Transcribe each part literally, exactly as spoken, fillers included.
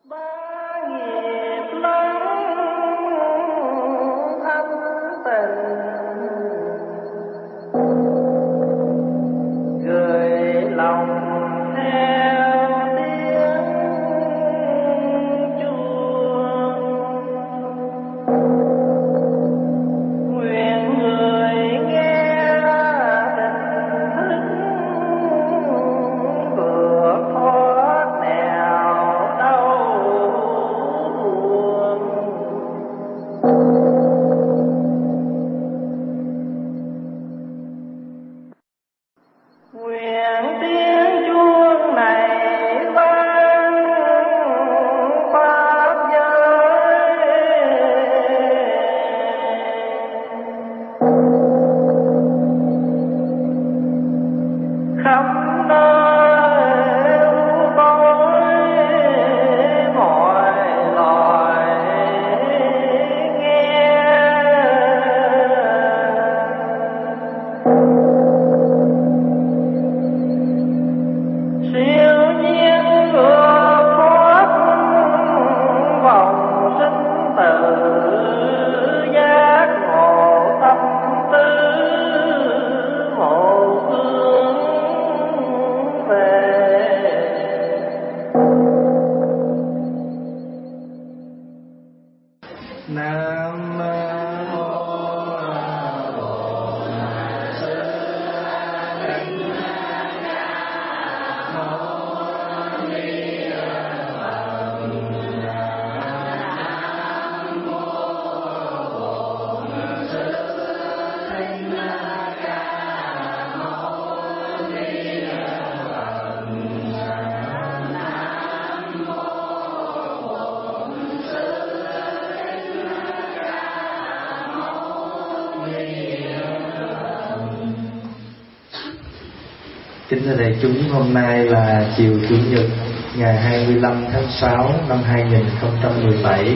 Kính thưa đại chúng, hôm nay là chiều Chủ nhật ngày hai mươi lăm tháng sáu năm hai nghìn không trăm mười bảy,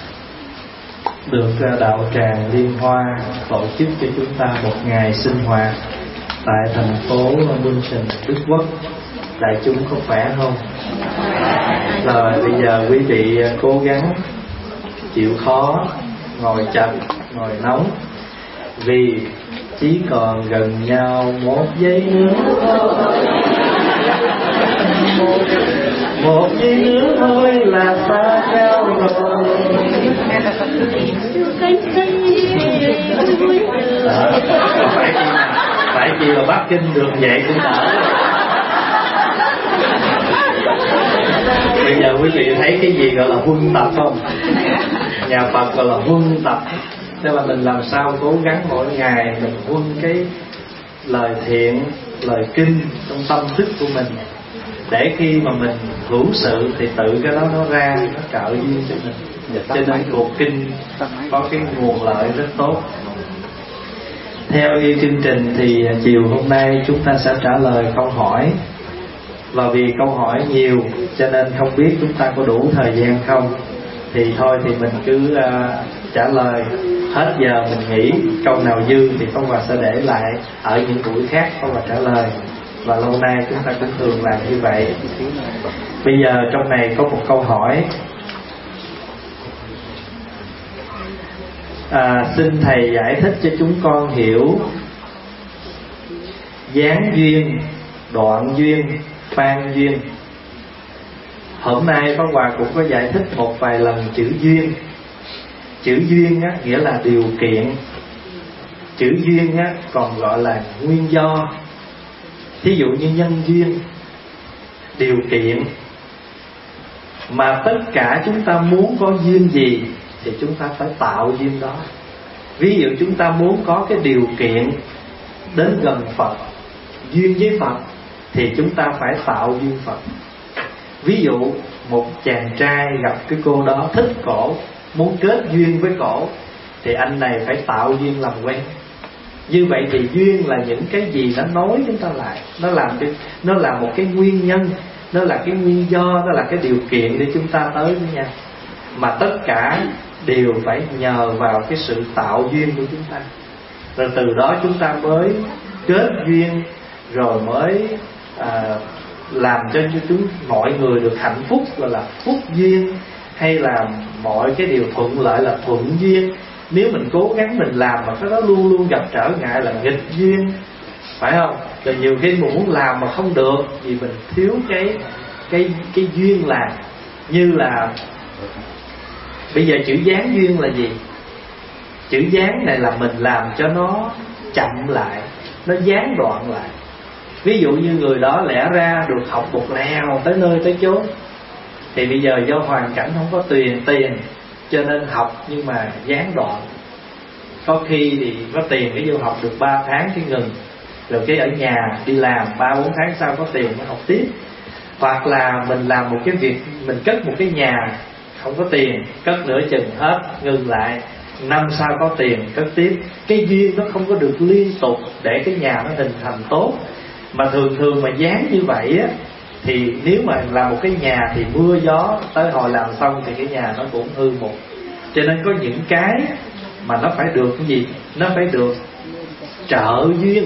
được đạo tràng Liên Hoa tổ chức cho chúng ta một ngày sinh hoạt tại thành phố München, Đức Quốc. Đại chúng có khỏe không? Rồi bây giờ quý vị cố gắng chịu khó, ngồi chậm, ngồi nóng, vì chỉ còn gần nhau một giây nữa, một giây nữa thôi là xa nhau rồi. À, phải phải chi là Bắc Kinh đường vậy cũng đỡ. Bây giờ quý vị thấy cái gì gọi là huân tập không? Nhà Phật gọi là huân tập. Nên mà mình làm sao cố gắng mỗi ngày mình huân cái lời thiện, lời kinh trong tâm thức của mình, để khi mà mình hữu sự thì tự cái đó nó ra, nó trợ duyên cho mình. Cho nên cuộc kinh có cái nguồn lợi rất tốt. Theo như chương trình thì chiều hôm nay chúng ta sẽ trả lời câu hỏi. Và vì câu hỏi nhiều cho nên không biết chúng ta có đủ thời gian không, thì thôi thì mình cứ uh, trả lời. Hết giờ mình nghĩ câu nào dư thì Pháp Hòa sẽ để lại ở những buổi khác Pháp Hòa trả lời. Và lâu nay chúng ta cũng thường làm như vậy. Bây giờ trong này có một câu hỏi. à, Xin Thầy giải thích cho chúng con hiểu gián duyên, đoạn duyên, phan duyên. Hôm nay Pháp Hòa cũng có giải thích một vài lần chữ duyên. Chữ duyên á, nghĩa là điều kiện. Chữ duyên á, còn gọi là nguyên do. Thí dụ như nhân duyên, điều kiện. Mà tất cả chúng ta muốn có duyên gì thì chúng ta phải tạo duyên đó. Ví dụ chúng ta muốn có cái điều kiện đến gần Phật, duyên với Phật, thì chúng ta phải tạo duyên Phật. Ví dụ một chàng trai gặp cái cô đó thích cổ, muốn kết duyên với cổ, thì anh này phải tạo duyên làm quen. Như vậy thì duyên là những cái gì nó nối chúng ta lại, nó làm cái, nó là một cái nguyên nhân, nó là cái nguyên do, nó là cái điều kiện để chúng ta tới với nhau. Mà tất cả đều phải nhờ vào cái sự tạo duyên của chúng ta. Rồi từ đó chúng ta mới kết duyên, rồi mới à, làm cho chúng mọi người được hạnh phúc gọi là phúc duyên, hay là mọi cái điều thuận lợi là thuận duyên. Nếu mình cố gắng mình làm mà cái đó luôn luôn gặp trở ngại là nghịch duyên, phải không? Rồi nhiều khi mình muốn làm mà không được vì mình thiếu cái cái cái duyên làm. Như là bây giờ chữ gián duyên là gì? Chữ gián này là mình làm cho nó chậm lại, nó gián đoạn lại. Ví dụ như người đó lẽ ra được học một lèo tới nơi tới chốn, thì bây giờ do hoàn cảnh không có tiền tiền cho nên học nhưng mà gián đoạn. Có khi thì có tiền cái vô học được ba tháng cái ngừng, rồi cái ở nhà đi làm ba bốn tháng sau có tiền mới học tiếp. Hoặc là mình làm một cái việc, mình cất một cái nhà không có tiền, cất nửa chừng hết, ngừng lại, năm sau có tiền cất tiếp. Cái duyên nó không có được liên tục để cái nhà nó hình thành tốt. Mà thường thường mà dán như vậy á, thì nếu mà làm một cái nhà thì mưa gió tới hồi làm xong thì cái nhà nó cũng hư một. Cho nên có những cái mà nó phải được cái gì? Nó phải được trợ duyên,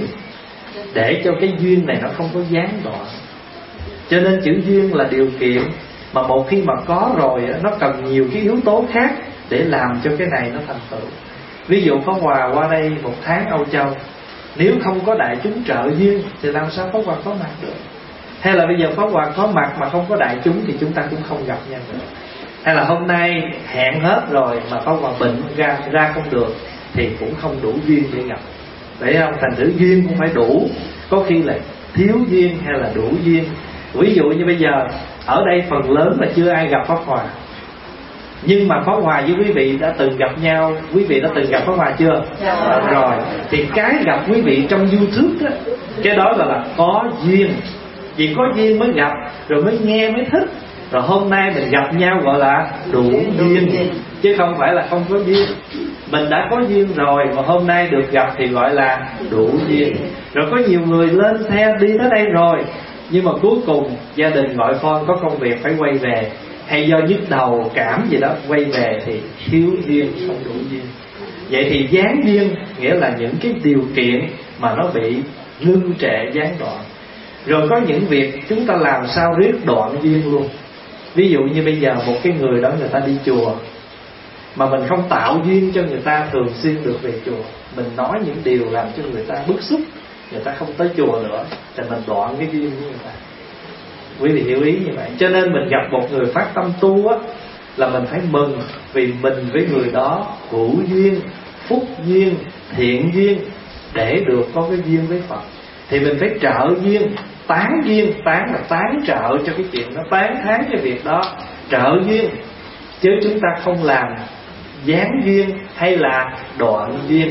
để cho cái duyên này nó không có gián đoạn. Cho nên chữ duyên là điều kiện, mà một khi mà có rồi nó cần nhiều cái yếu tố khác để làm cho cái này nó thành tựu. Ví dụ Pháp Hòa qua đây một tháng Âu Châu, nếu không có đại chúng trợ duyên thì làm sao Pháp Hòa có mặt được? Hay là bây giờ Pháp Hòa có mặt mà không có đại chúng thì chúng ta cũng không gặp nhau nữa. Hay là hôm nay hẹn hết rồi mà Pháp Hòa bệnh ra ra không được thì cũng không đủ duyên để gặp. Đấy không? Thành thử duyên cũng phải đủ. Có khi là thiếu duyên hay là đủ duyên. Ví dụ như bây giờ ở đây phần lớn là chưa ai gặp Pháp Hòa, nhưng mà Pháp Hòa với quý vị đã từng gặp nhau. Quý vị đã từng gặp Pháp Hòa chưa? Dạ. Rồi thì cái gặp quý vị trong YouTube đó, cái đó là, là có duyên. Vì có duyên mới gặp, rồi mới nghe mới thích. Rồi hôm nay mình gặp nhau gọi là đủ duyên, chứ không phải là không có duyên. Mình đã có duyên rồi mà hôm nay được gặp thì gọi là đủ duyên. Rồi có nhiều người lên xe đi tới đây rồi, nhưng mà cuối cùng gia đình gọi con có công việc phải quay về, hay do nhức đầu cảm gì đó quay về thì thiếu duyên, không đủ duyên. Vậy thì gián duyên nghĩa là những cái điều kiện mà nó bị ngưng trệ, gián đoạn. Rồi có những việc chúng ta làm sao riết đoạn duyên luôn. Ví dụ như bây giờ một cái người đó người ta đi chùa mà mình không tạo duyên cho người ta thường xuyên được về chùa, mình nói những điều làm cho người ta bức xúc, người ta không tới chùa nữa, thì mình đoạn cái duyên của người ta. Quý vị hiểu ý như vậy. Cho nên mình gặp một người phát tâm tu á, là mình phải mừng, vì mình với người đó hữu duyên, phúc duyên, thiện duyên, để được có cái duyên với Phật. Thì mình phải trợ duyên, tán duyên. Tán là tán trợ cho cái chuyện đó, tán thán cái việc đó, trợ duyên. Chứ chúng ta không làm gián duyên hay là đoạn duyên.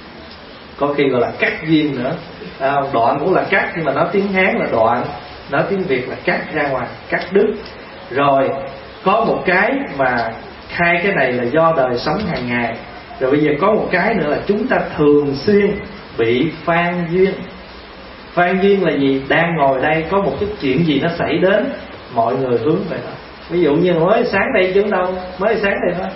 Có khi gọi là cắt duyên nữa. À, đoạn cũng là cắt, nhưng mà nói tiếng Hán là đoạn, nói tiếng Việt là cắt ra ngoài, cắt đứt. Rồi có một cái mà hai cái này là do đời sống hàng ngày. Rồi bây giờ có một cái nữa là chúng ta thường xuyên bị phan duyên. Phan duyên là gì? Đang ngồi đây có một cái chuyện gì nó xảy đến, mọi người hướng về đó. Ví dụ như mới sáng đây chứ đâu, mới sáng đây thôi,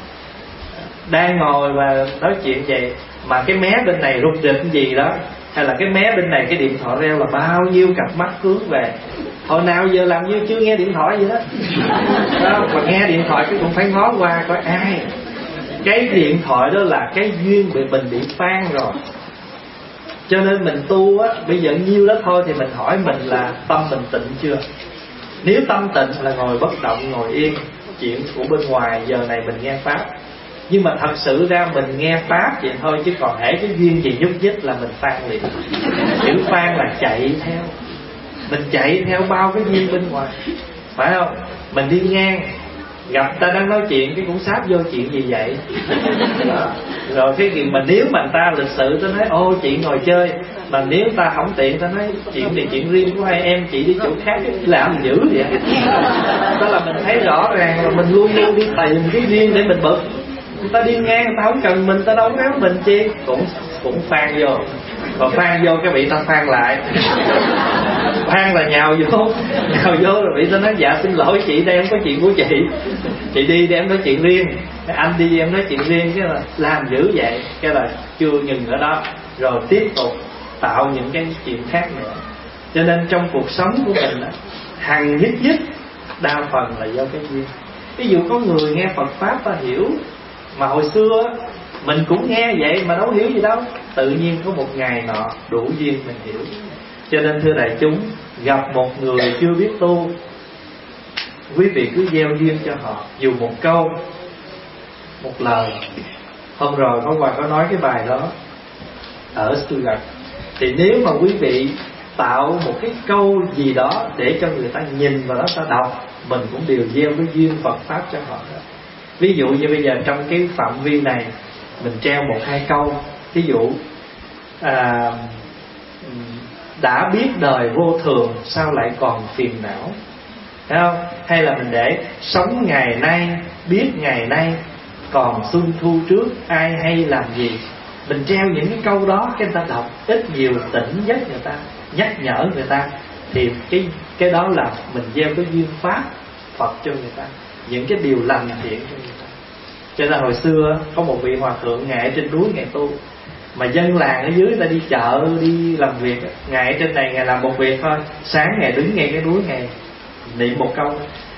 đang ngồi và nói chuyện vậy mà cái mé bên này rụt rịch gì đó, hay là cái mé bên này cái điện thoại reo là bao nhiêu cặp mắt hướng về. Hồi nào giờ làm như chưa nghe điện thoại gì đó, đó mà nghe điện thoại cái cũng phải ngó qua coi ai. Cái điện thoại đó là cái duyên bị mình bị phan rồi. Cho nên mình tu á, bây giờ nhiêu đó thôi thì mình hỏi mình là tâm mình tịnh chưa. Nếu tâm tịnh là ngồi bất động, ngồi yên, chuyện của bên ngoài giờ này mình nghe Pháp. Nhưng mà thật sự ra mình nghe Pháp vậy thôi, chứ còn hễ cái duyên gì nhúc nhích là mình phan liền. Chữ phan là chạy theo, mình chạy theo bao cái duyên bên ngoài, phải không? Mình đi ngang gặp ta đang nói chuyện cái cũng sáp vô chuyện gì vậy đó. Rồi cái gì mà nếu mà ta lịch sự ta nói ô chị ngồi chơi, mà nếu ta không tiện ta nói chuyện này chuyện riêng của hai em, chị đi chỗ khác làm dữ vậy. Đó là mình thấy rõ ràng là mình luôn luôn đi tìm cái duyên để mình bực. Người ta đi ngang người ta không cần mình, ta đâu có ép mình chi, cũng cũng phan vô. Còn phan vô cái bị ta phan lại. Phan là nhào vô, nhào vô rồi bị ta nói dạ xin lỗi chị, đây em có chuyện của chị, chị đi để em nói chuyện riêng, anh đi em nói chuyện riêng. Cái là làm dữ vậy, cái là chưa ngừng ở đó, rồi tiếp tục tạo những cái chuyện khác nữa. Cho nên trong cuộc sống của mình đó, hằng nhất nhất đa phần là do cái duyên. Ví dụ có người nghe Phật Pháp ta hiểu, mà hồi xưa mình cũng nghe vậy mà đâu hiểu gì đâu. Tự nhiên có một ngày nọ đủ duyên mình hiểu. Cho nên thưa đại chúng, gặp một người chưa biết tu, quý vị cứ gieo duyên cho họ, dù một câu, một lời. Hôm rồi có Hòa có nói cái bài đó ở Stuttgart. Thì nếu mà quý vị tạo một cái câu gì đó để cho người ta nhìn vào đó, ta đọc, mình cũng đều gieo cái duyên Phật Pháp cho họ đó. Ví dụ như bây giờ trong cái phạm vi này mình treo một hai câu, ví dụ à, đã biết đời vô thường sao lại còn phiền não, thấy không? Hay là mình để sống ngày nay, biết ngày nay còn xuân thu trước, ai hay làm gì. Mình treo những cái câu đó, cái người ta đọc ít nhiều tỉnh giấc người ta, nhắc nhở người ta. Thì cái cái đó là mình gieo cái duyên Pháp Phật cho người ta, những cái điều lành thiện cho người ta. Cho nên hồi xưa có một vị hòa thượng Ngài trên núi Ngài tu, mà dân làng ở dưới ta đi chợ, đi làm việc, Ngài ở trên này Ngài làm một việc thôi. Sáng Ngài đứng ngay cái núi Ngài niệm một câu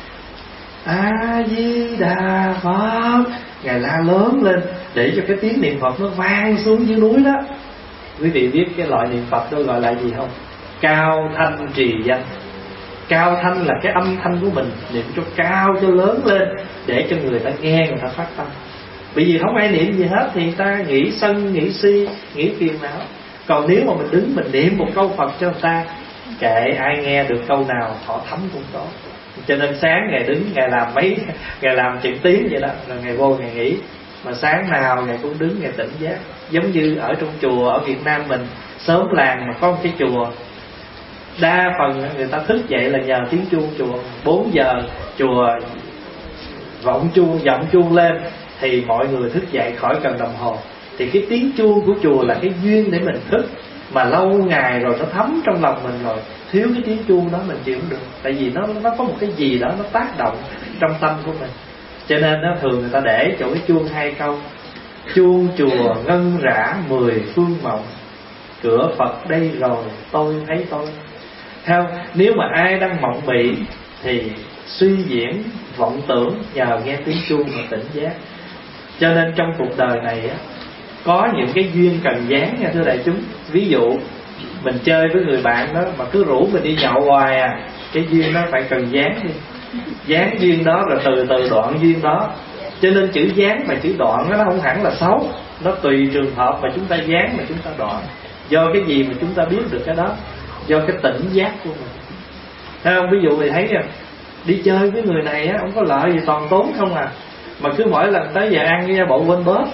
A Di Đà Phật, Ngài la lớn lên để cho cái tiếng niệm Phật nó vang xuống dưới núi đó. Quý vị biết cái loại niệm Phật đó gọi là gì không? Cao thanh trì danh. Cao thanh là cái âm thanh của mình, niệm cho cao cho lớn lên để cho người ta nghe, người ta phát tâm. Bởi vì không ai niệm gì hết thì người ta nghĩ sân, nghĩ si, nghĩ phiền não. Còn nếu mà mình đứng mình niệm một câu Phật cho người ta, kệ ai nghe được câu nào họ thấm cũng tốt. Cho nên sáng Ngài đứng, Ngài làm mấy, Ngài làm chừng tiếng vậy đó, rồi Ngài vô Ngài nghỉ. Mà sáng nào Ngài cũng đứng Ngài tỉnh giác. Giống như ở trong chùa ở Việt Nam mình, xóm làng mà có một cái chùa, đa phần người ta thức dậy là nhờ tiếng chuông chùa. Bốn giờ chùa vọng chuông, vọng chuông lên thì mọi người thức dậy khỏi cần đồng hồ. Thì cái tiếng chuông của chùa là cái duyên để mình thức. Mà lâu ngày rồi nó thấm trong lòng mình rồi, thiếu cái tiếng chuông đó mình chịu không được. Tại vì nó nó có một cái gì đó nó tác động trong tâm của mình. Cho nên nó thường người ta để chỗ cái chuông hai câu: chuông chùa ngân rã mười phương mộng, cửa Phật đây rồi tôi thấy tôi. Theo, nếu mà ai đang mộng mị thì suy diễn vọng tưởng, nhờ nghe tiếng chuông mà tỉnh giác. Cho nên trong cuộc đời này á, có những cái duyên cần dán nha thưa đại chúng. Ví dụ mình chơi với người bạn đó mà cứ rủ mình đi nhậu hoài à, cái duyên đó phải cần dán đi. Dán duyên đó rồi từ từ đoạn duyên đó. Cho nên chữ dán và chữ đoạn đó, nó không hẳn là xấu, nó tùy trường hợp mà chúng ta dán mà chúng ta đoạn. Do cái gì mà chúng ta biết được cái đó? Do cái tỉnh giác của mình. Thấy không? Ví dụ mình thấy à, đi chơi với người này á, không có lợi gì, toàn tốn không à, mà cứ mỗi lần tới giờ ăn cái bộ quên bớt.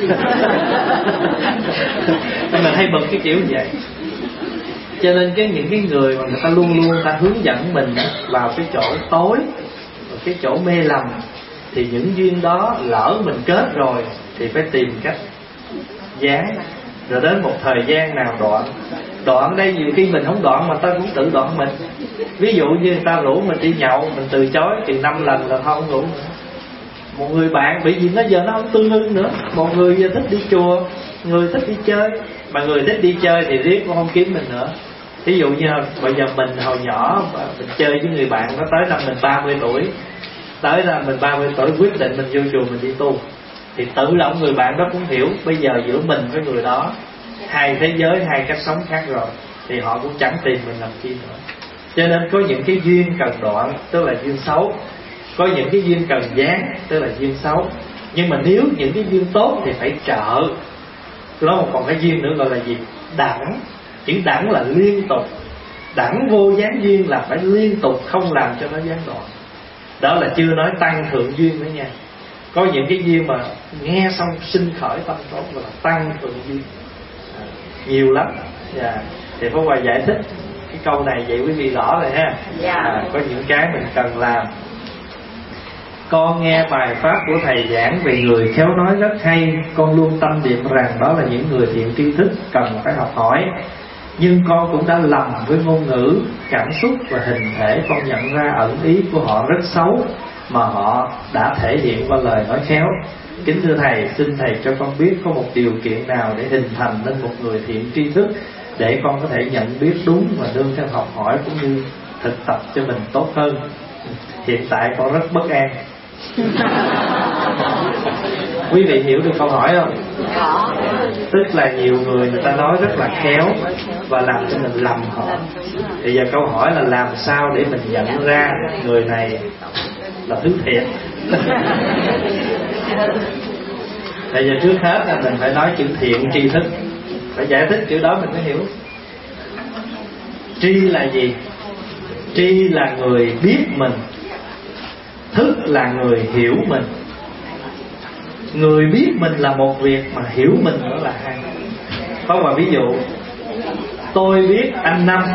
Mình hay bực cái kiểu vậy. Cho nên cái những cái người mà người ta luôn luôn ta hướng dẫn mình vào cái chỗ tối, cái chỗ mê lầm, thì những duyên đó lỡ mình kết rồi thì phải tìm cách dán. Rồi đến một thời gian nào đoạn. Đoạn đây nhiều khi mình không đoạn mà ta cũng tự đoạn mình. Ví dụ như người ta rủ mình đi nhậu, mình từ chối thì năm lần là thôi không rủ nữa. Một người bạn bởi vì nó giờ nó không tương ưng nữa. Một người giờ thích đi chùa, người thích đi chơi. Mà người thích đi chơi thì riết cũng không kiếm mình nữa. Ví dụ như bây giờ mình hồi nhỏ mình chơi với người bạn, nó tới năm mình ba mươi tuổi, tới là mình ba mươi tuổi quyết định mình vô chùa mình đi tu, thì tự lòng người bạn đó cũng hiểu bây giờ giữa mình với người đó hai thế giới, hai cách sống khác rồi, thì họ cũng chẳng tìm mình làm chi nữa. Cho nên có những cái duyên cần đoạn, tức là duyên xấu. Có những cái duyên cần dán, tức là duyên xấu. Nhưng mà nếu những cái duyên tốt thì phải trợ. Nó còn cái duyên nữa gọi là gì? Đẳng. Chữ đẳng là liên tục. Đẳng vô gián duyên là phải liên tục, không làm cho nó gián đoạn. Đó là chưa nói tăng thượng duyên nữa nha. Có những cái duyên mà nghe xong sinh khởi tâm tốt là tăng thượng duyên, à, nhiều lắm. Yeah. Thì Pháp Hòa giải thích cái câu này vậy quý vị rõ rồi ha. Yeah. À, có những cái mình cần làm. Con nghe bài pháp của thầy giảng về người khéo nói rất hay. Con luôn tâm niệm rằng đó là những người thiện tri thức cần phải học hỏi. Nhưng con cũng đã lầm với ngôn ngữ, cảm xúc và hình thể. Con nhận ra ẩn ý của họ rất xấu mà họ đã thể hiện qua lời nói khéo. Kính thưa thầy, xin thầy cho con biết có một điều kiện nào để hình thành nên một người thiện tri thức, để con có thể nhận biết đúng và nương theo học hỏi cũng như thực tập cho mình tốt hơn. Hiện tại con rất bất an. Quý vị hiểu được câu hỏi không? Tức là nhiều người người ta nói rất là khéo và làm cho mình lầm họ. Bây giờ câu hỏi là làm sao để mình nhận ra người này là thứ thiệt. Bây giờ trước hết là mình phải nói chữ thiện tri thức, phải giải thích chữ đó mình mới hiểu. Tri là gì? Tri là người biết mình, thức là người hiểu mình. Người biết mình là một việc, mà hiểu mình nữa là hai. Có một ví dụ, tôi biết anh Năm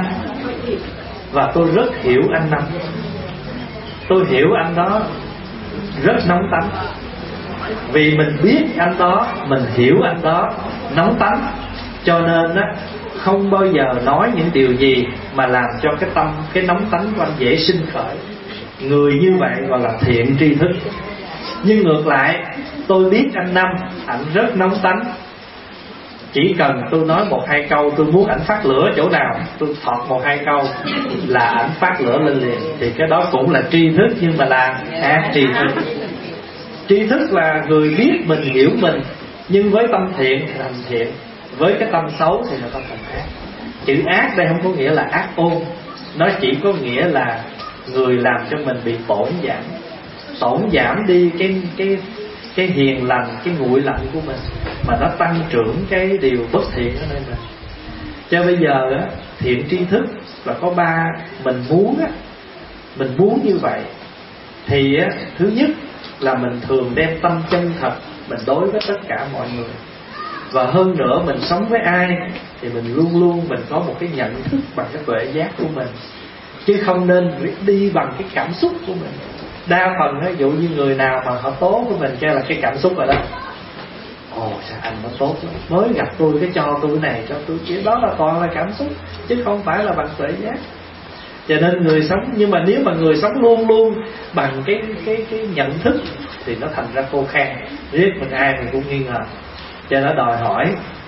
và tôi rất hiểu anh Năm. Tôi hiểu anh đó rất nóng tánh. Vì mình biết anh đó, mình hiểu anh đó nóng tánh, cho nên á, không bao giờ nói những điều gì mà làm cho cái tâm, cái nóng tánh của anh dễ sinh khởi. Người như vậy gọi là thiện tri thức. Nhưng ngược lại, tôi biết anh Năm, ảnh rất nóng tánh, chỉ cần tôi nói một hai câu, tôi muốn ảnh phát lửa chỗ nào, tôi thọt một hai câu là ảnh phát lửa lên liền. Thì cái đó cũng là tri thức, nhưng mà là ác tri thức. Tri thức là người biết mình, hiểu mình, nhưng với tâm thiện thì thành thiện, với cái tâm xấu thì là tâm thành ác. Chữ ác đây không có nghĩa là ác ôn, nó chỉ có nghĩa là người làm cho mình bị tổn giảm, tổn giảm đi cái cái cái hiền lành, cái nguội lạnh của mình, mà nó tăng trưởng cái điều bất thiện ở nơi mình. Cho bây giờ á, thiện tri thức là có ba. Mình muốn á, mình muốn như vậy thì á, thứ nhất là mình thường đem tâm chân thật mình đối với tất cả mọi người. Và hơn nữa, mình sống với ai thì mình luôn luôn mình có một cái nhận thức bằng cái tuệ giác của mình, chứ không nên đi bằng cái cảm xúc của mình. Đa phần ví dụ như người nào mà họ tốt với mình cho là cái cảm xúc rồi đó. Ồ sao anh nó tốt lắm, mới gặp tôi cái cho tôi này cho tôi kia, đó là toàn là cảm xúc chứ không phải là bằng tuệ giác. Cho nên người sống, nhưng mà nếu mà người sống luôn luôn bằng cái cái cái nhận thức thì nó thành ra khô khan, riết mình ai mình cũng nghi ngờ. Cho nó đòi hỏi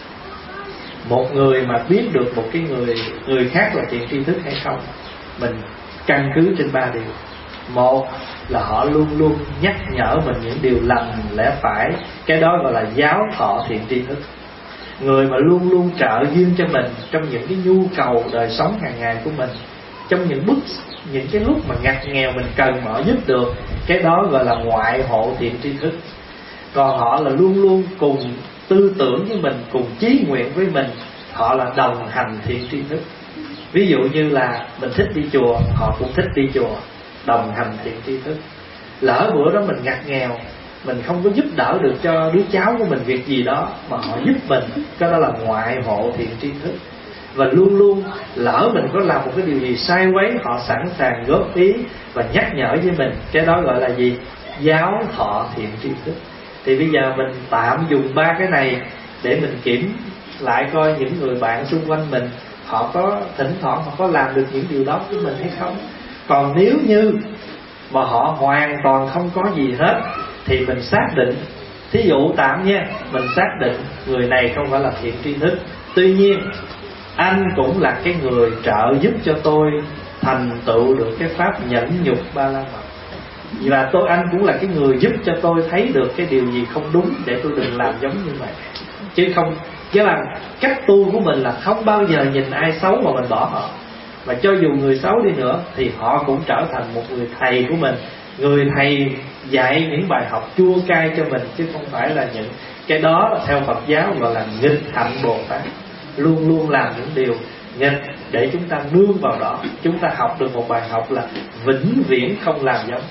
một người mà biết được một cái người người khác là thiện tri thức hay không, mình căn cứ trên ba điều. Một là họ luôn luôn nhắc nhở mình những điều lành lẽ phải, cái đó gọi là giáo thọ thiện tri thức. Người mà luôn luôn trợ duyên cho mình trong những cái nhu cầu đời sống hàng ngày của mình, trong những bức những cái lúc mà ngặt nghèo mình cần họ giúp được, cái đó gọi là ngoại hộ thiện tri thức. Còn họ là luôn luôn cùng tư tưởng với mình, cùng chí nguyện với mình, họ là đồng hành thiện tri thức. Ví dụ như là mình thích đi chùa, họ cũng thích đi chùa, đồng hành thiện tri thức. Lỡ bữa đó mình ngặt nghèo, mình không có giúp đỡ được cho đứa cháu của mình việc gì đó mà họ giúp mình, cái đó là ngoại hộ thiện tri thức. Và luôn luôn lỡ mình có làm một cái điều gì sai quấy, họ sẵn sàng góp ý và nhắc nhở với mình, cái đó gọi là gì? Giáo thọ thiện tri thức. Thì bây giờ mình tạm dùng ba cái này để mình kiểm lại coi những người bạn xung quanh mình, họ có thỉnh thoảng họ có làm được những điều đó với mình hay không. Còn nếu như mà họ hoàn toàn không có gì hết thì mình xác định, thí dụ tạm nha, mình xác định người này không phải là thiện tri thức. Tuy nhiên anh cũng là cái người trợ giúp cho tôi thành tựu được cái pháp nhẫn nhục ba la mật, và tôi anh cũng là cái người giúp cho tôi thấy được cái điều gì không đúng để tôi đừng làm giống như vậy. Chứ không, chứ là cách tu của mình là không bao giờ nhìn ai xấu mà mình bỏ họ. Và cho dù người xấu đi nữa thì họ cũng trở thành một người thầy của mình, người thầy dạy những bài học chua cay cho mình, chứ không phải là những cái đó là theo Phật giáo gọi là nghịch hạnh Bồ Tát. Luôn luôn làm những điều nghịch để chúng ta nương vào đó. Chúng ta học được một bài học là vĩnh viễn không làm giống.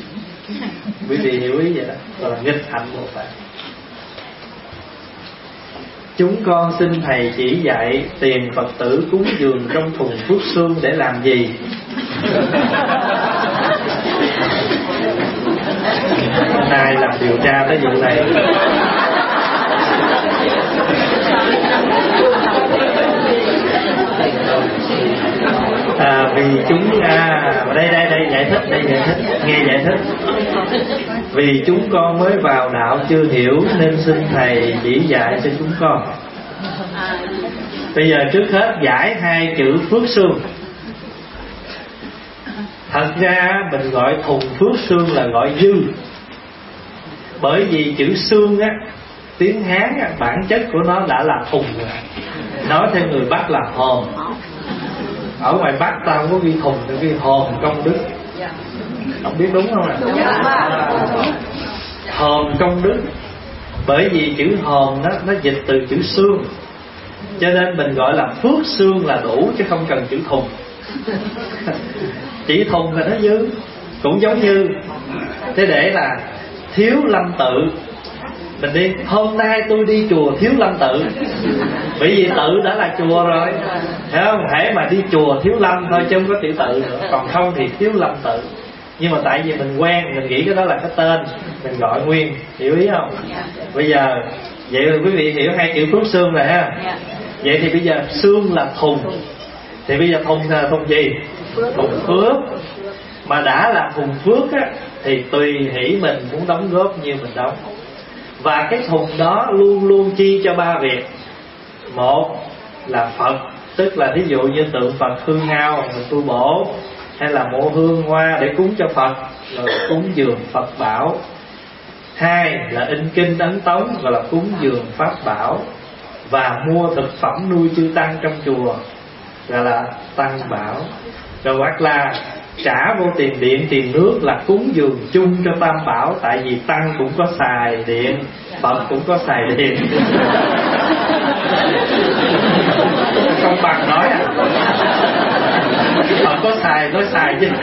Quý vị hiểu ý vậy đó, gọi là nghịch hạnh Bồ Tát. Chúng con xin Thầy chỉ dạy tiền Phật tử cúng dường trong thùng phước xương để làm gì? Hôm nay làm điều tra tới vụ này. À, vì chúng à đây đây đây giải thích đây giải thích nghe giải thích. Vì chúng con mới vào đạo chưa hiểu nên xin Thầy chỉ dạy cho chúng con. Bây giờ trước hết giải hai chữ phước xương. Thật ra mình gọi thùng phước xương là gọi dư. Bởi vì chữ xương á, tiếng Hán á, bản chất của nó đã là thùng rồi. Nói theo người Bắc là hòm. Ở ngoài Bắc ta không có ghi thùng, ta ghi hòm công đức. Không biết đúng không ạ? À? Hòm công đức. Bởi vì chữ hòm đó, nó dịch từ chữ xương, cho nên mình gọi là phước xương là đủ, chứ không cần chữ thùng. Chỉ thùng là nó dư. Cũng giống như thế, để là thiếu lâm tự, mình đi hôm nay tôi đi chùa Thiếu Lâm Tự, bởi vì tự đã là chùa rồi, thấy không? Hễ mà đi chùa Thiếu Lâm thôi chứ không có tiểu tự nữa, còn không thì Thiếu Lâm Tự. Nhưng mà tại vì mình quen, mình nghĩ cái đó là cái tên, mình gọi nguyên, hiểu ý không? Bây giờ vậy là quý vị hiểu hai chữ phước xương rồi ha. Vậy thì bây giờ xương là thùng, thì bây giờ thùng là thùng gì? Thùng phước. Mà đã là thùng phước á, thì tùy hỷ mình muốn đóng góp như mình đóng. Và cái thùng đó luôn luôn chi cho ba việc. Một là Phật, tức là ví dụ như tượng Phật hư hao mình tu bổ, hay là mộ hương hoa để cúng cho Phật, rồi cúng dường Phật bảo. Hai là in kinh ấn tống, gọi là cúng dường pháp bảo. Và mua thực phẩm nuôi chư tăng trong chùa, gọi là tăng bảo. Rồi hoặc là trả vô tiền điện tiền nước, là cúng dường chung cho tam bảo. Tại vì tăng cũng có xài điện, Phật cũng có xài điện. Không bằng nói à, Phật có xài nói xài chứ.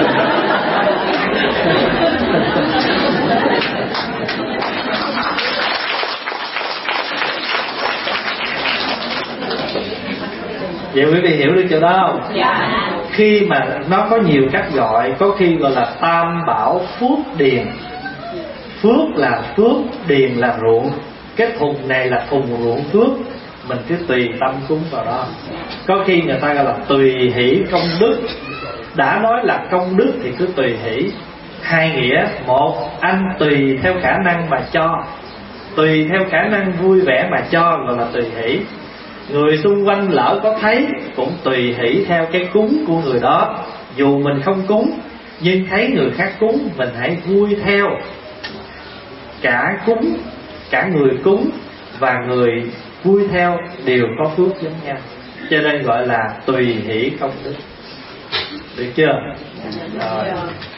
Vậy quý vị hiểu được chỗ đó không? Dạ. Khi mà nó có nhiều cách gọi, có khi gọi là tam bảo phước điền. Phước là phước, điền là ruộng. Cái thùng này là thùng ruộng phước, mình cứ tùy tâm cúng vào đó. Có khi người ta gọi là tùy hỷ công đức. Đã nói là công đức thì cứ tùy hỷ. Hai nghĩa: một, anh tùy theo khả năng mà cho, tùy theo khả năng vui vẻ mà cho, gọi là tùy hỷ. Người xung quanh lỡ có thấy cũng tùy hỷ theo cái cúng của người đó. Dù mình không cúng, nhưng thấy người khác cúng, mình hãy vui theo. Cả cúng, cả người cúng và người vui theo đều có phước giống nhau, cho nên gọi là tùy hỷ công đức. Được chưa? Rồi.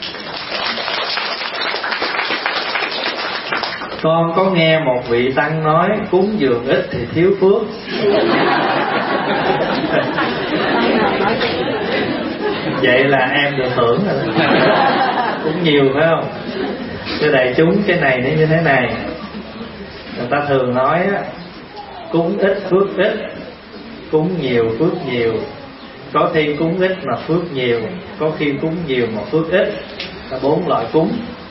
Con có nghe một vị tăng nói cúng dường ít thì thiếu phước. Vậy là em được hưởng rồi. Cúng nhiều phải không? Thưa đại chúng, cái này nó như thế này. Người ta thường nói á, cúng ít phước ít, cúng nhiều phước nhiều. Có khi cúng ít mà phước nhiều, có khi cúng nhiều mà phước ít. Là bốn loại cúng.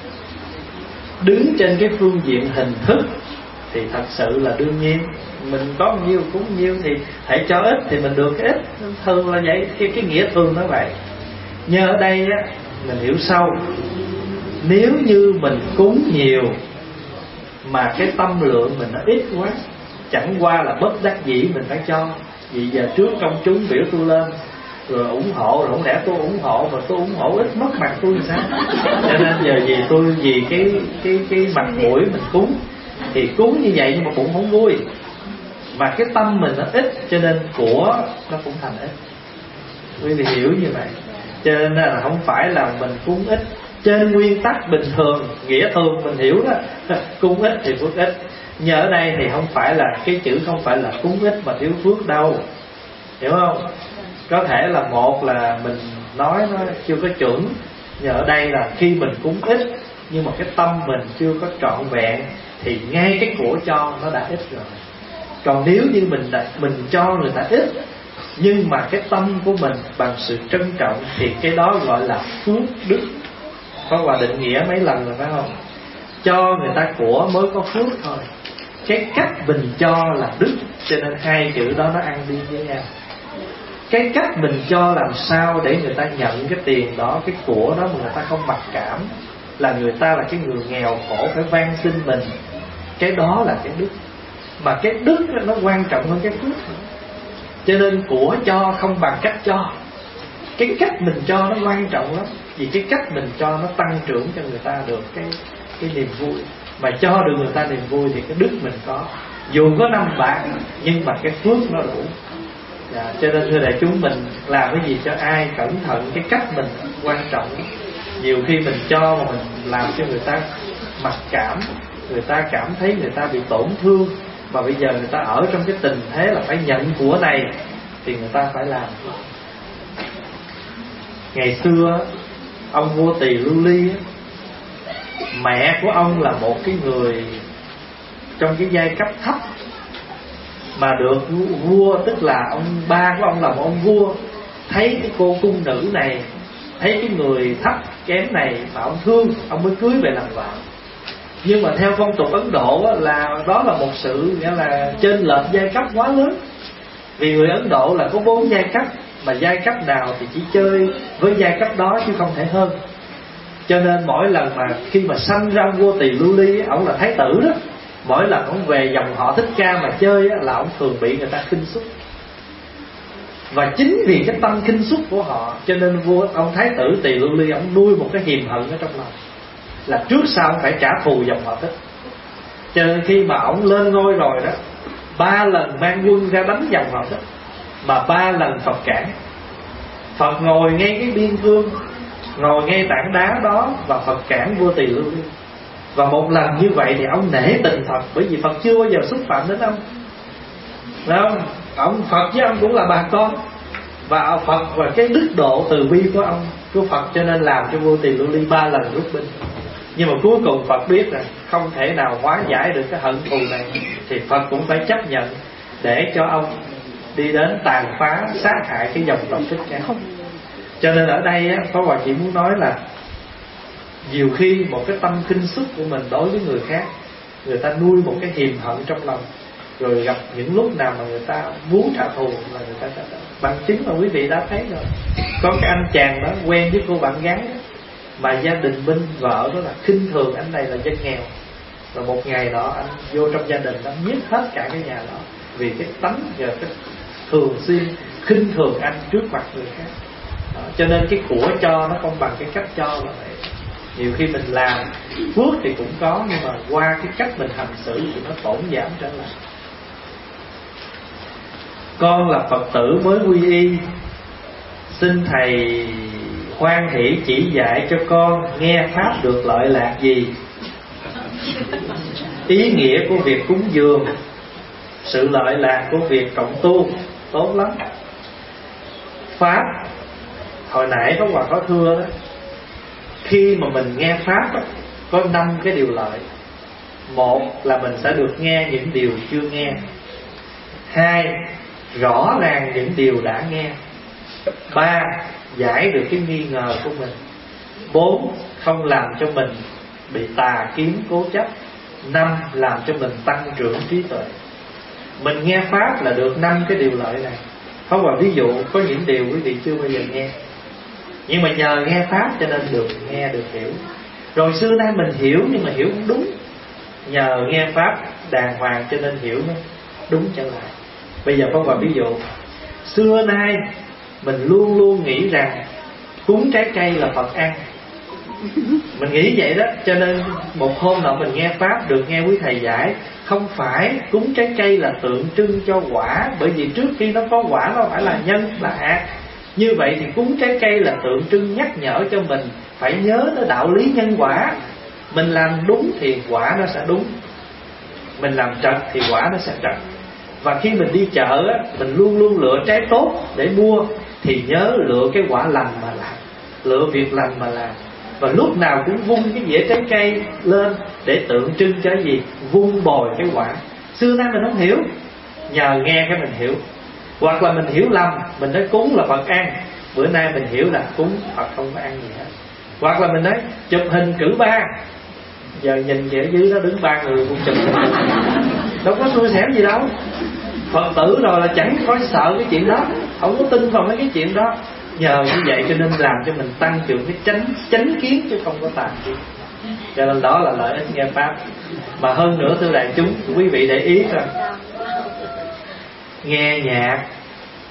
Đứng trên cái phương diện hình thức thì thật sự là đương nhiên, mình có nhiều cúng nhiều thì hãy cho ít thì mình được cái ít. Thường là vậy, cái, cái nghĩa thường nó vậy. Nhưng ở đây á, mình hiểu sâu. Nếu như mình cúng nhiều mà cái tâm lượng mình nó ít quá, chẳng qua là bất đắc dĩ mình phải cho. Vì giờ trước công chúng biểu tôi lên rồi ủng hộ, rồi không lẽ tôi ủng hộ mà tôi ủng hộ ít mất mặt tôi làm sao? Cho nên giờ vì tôi vì cái cái cái mặt mũi mình cúng thì cúng như vậy, nhưng mà cũng không vui. Mà cái tâm mình nó ít, cho nên của nó cũng thành ít. Quý vị hiểu như vậy. Cho nên là không phải là mình cúng ít trên nguyên tắc bình thường, nghĩa thường mình hiểu đó, cúng ít thì phước ít. Nhưng ở đây thì không phải là cái chữ, không phải là cúng ít mà thiếu phước đâu, hiểu không? Có thể là một là mình nói nó chưa có chuẩn, nhưng ở đây là khi mình cúng ít nhưng mà cái tâm mình chưa có trọn vẹn thì ngay cái của cho nó đã ít rồi. Còn nếu như mình đã, mình cho người ta ít nhưng mà cái tâm của mình bằng sự trân trọng thì cái đó gọi là phước đức. Có Hòa định nghĩa mấy lần rồi phải không? Cho người ta của mới có phước thôi. Cái cách mình cho là đức, cho nên hai chữ đó nó ăn đi với nhau. Cái cách mình cho làm sao để người ta nhận cái tiền đó, cái của đó mà người ta không mặc cảm là người ta là cái người nghèo khổ phải van xin mình. Cái đó là cái đức. Mà cái đức nó quan trọng hơn cái phước. Cho nên của cho không bằng cách cho. cái cách mình cho nó quan trọng lắm. Vì cái cách mình cho nó tăng trưởng cho người ta được cái cái niềm vui. Mà cho được người ta niềm vui thì cái đức mình có, dù có năm bạc nhưng mà cái phước nó đủ. Dạ, cho nên thưa đại chúng, mình làm cái gì cho ai cẩn thận cái cách mình quan trọng. Nhiều khi mình cho mà mình làm cho người ta mặc cảm, người ta cảm thấy người ta bị tổn thương, mà bây giờ người ta ở trong cái tình thế là phải nhận của này thì người ta phải làm. Ngày xưa ông vua Tỳ Lưu Ly, mẹ của ông là một cái người trong cái giai cấp thấp, mà được vua, tức là ông ba của ông là một ông vua, thấy cái cô cung nữ này, thấy cái người thấp kém này mà ông thương, ông mới cưới về làm vợ. Nhưng mà theo phong tục Ấn Độ là đó là một sự nghĩa là chênh lệch giai cấp quá lớn. Vì người Ấn Độ là có bốn giai cấp, mà giai cấp nào thì chỉ chơi với giai cấp đó chứ không thể hơn. Cho nên mỗi lần mà khi mà sanh ra vua Tỳ Lưu Ly, ổng là thái tử đó, mỗi lần ông về dòng họ Thích Ca mà chơi là ông thường bị người ta khinh suất. Và chính vì cái tâm khinh suất của họ, cho nên vua ông thái tử Tỳ Lưu Ly ông nuôi một cái hiềm hận ở trong lòng, là trước sau ông phải trả thù dòng họ Thích. Cho nên khi mà ông lên ngôi rồi đó, ba lần mang quân ra đánh dòng họ Thích, mà ba lần Phật cản. Phật ngồi ngay cái biên cương, ngồi ngay tảng đá đó, và Phật cản vua Tỳ Lưu Ly. Và một lần như vậy thì ông nể tình Phật, bởi vì Phật chưa bao giờ xúc phạm đến ông. Đúng không? Ông Phật với ông cũng là bà con, và Phật và cái đức độ từ bi của ông, của Phật, cho nên làm cho vua Tỳ Lưu Ly ba lần rút binh. Nhưng mà cuối cùng Phật biết rằng không thể nào hóa giải được cái hận thù này, thì Phật cũng phải chấp nhận để cho ông đi đến tàn phá, sát hại cái dòng tộc Thích Ca. Cho nên ở đây á, Pháp Hòa chỉ muốn nói là nhiều khi một cái tâm khinh suất của mình đối với người khác, người ta nuôi một cái hiềm hận trong lòng, rồi gặp những lúc nào mà người ta muốn trả thù là người ta trả thù. Bằng chứng mà quý vị đã thấy rồi. Có cái anh chàng đó quen với cô bạn gái đó, mà gia đình bên vợ đó là khinh thường anh này là dân nghèo. Rồi một ngày đó anh vô trong gia đình, anh giết hết cả cái nhà đó, vì cái tánh và cái thường xuyên khinh thường anh trước mặt người khác đó. Cho nên cái của cho nó không bằng cái cách cho là vậy. Nhiều khi mình làm phước thì cũng có, nhưng mà qua cái cách mình hành xử thì nó tổn giảm trở lại. Con là Phật tử mới quy y, xin thầy hoan hỷ chỉ dạy cho con nghe pháp được lợi lạc gì, ý nghĩa của việc cúng dường, sự lợi lạc của việc cộng tu. Tốt lắm. Pháp hồi nãy có Hòa có thưa đó, khi mà mình nghe pháp đó, có năm cái điều lợi. Một là mình sẽ được nghe những điều chưa nghe. Hai, rõ ràng những điều đã nghe. Ba, giải được cái nghi ngờ của mình. Bốn, không làm cho mình bị tà kiến cố chấp. Năm, làm cho mình tăng trưởng trí tuệ. Mình nghe pháp là được năm cái điều lợi này. Có một ví dụ, có những điều quý vị chưa bao giờ nghe, nhưng mà nhờ nghe pháp cho nên được nghe, được hiểu. Rồi xưa nay mình hiểu nhưng mà hiểu không đúng, nhờ nghe pháp đàng hoàng cho nên hiểu nó đúng trở lại. Bây giờ có một ví dụ, xưa nay mình luôn luôn nghĩ rằng cúng trái cây là Phật ăn. Mình nghĩ vậy đó, cho nên một hôm nọ mình nghe pháp, được nghe quý thầy giải, không phải cúng trái cây là tượng trưng cho quả, bởi vì trước khi nó có quả nó phải là nhân, là hạt. Như vậy thì cúng trái cây là tượng trưng nhắc nhở cho mình phải nhớ tới đạo lý nhân quả. Mình làm đúng thì quả nó sẽ đúng, mình làm trật thì quả nó sẽ trật. Và khi mình đi chợ á, mình luôn luôn lựa trái tốt để mua, thì nhớ lựa cái quả lành mà làm, lựa việc lành mà làm. Và lúc nào cũng vung cái dĩa trái cây lên để tượng trưng cho cái gì? Vun bồi cái quả. Xưa nay mình không hiểu, nhờ nghe cái mình hiểu. Hoặc là mình hiểu lầm, mình nói cúng là Phật ăn, bữa nay mình hiểu là cúng Phật không có ăn gì hết. Hoặc là mình nói chụp hình cử ba, giờ nhìn vậy dưới đó đứng ba người cũng chụp hình, đâu có xui xẻo gì đâu. Phật tử rồi là chẳng có sợ cái chuyện đó, không có tin vào mấy cái chuyện đó. Nhờ như vậy cho nên làm cho mình tăng trưởng cái chánh chánh kiến chứ không có tà kiến. Cho nên đó là lợi ích nghe pháp. Mà hơn nữa thưa đại chúng, quý vị để ý rằng nghe nhạc,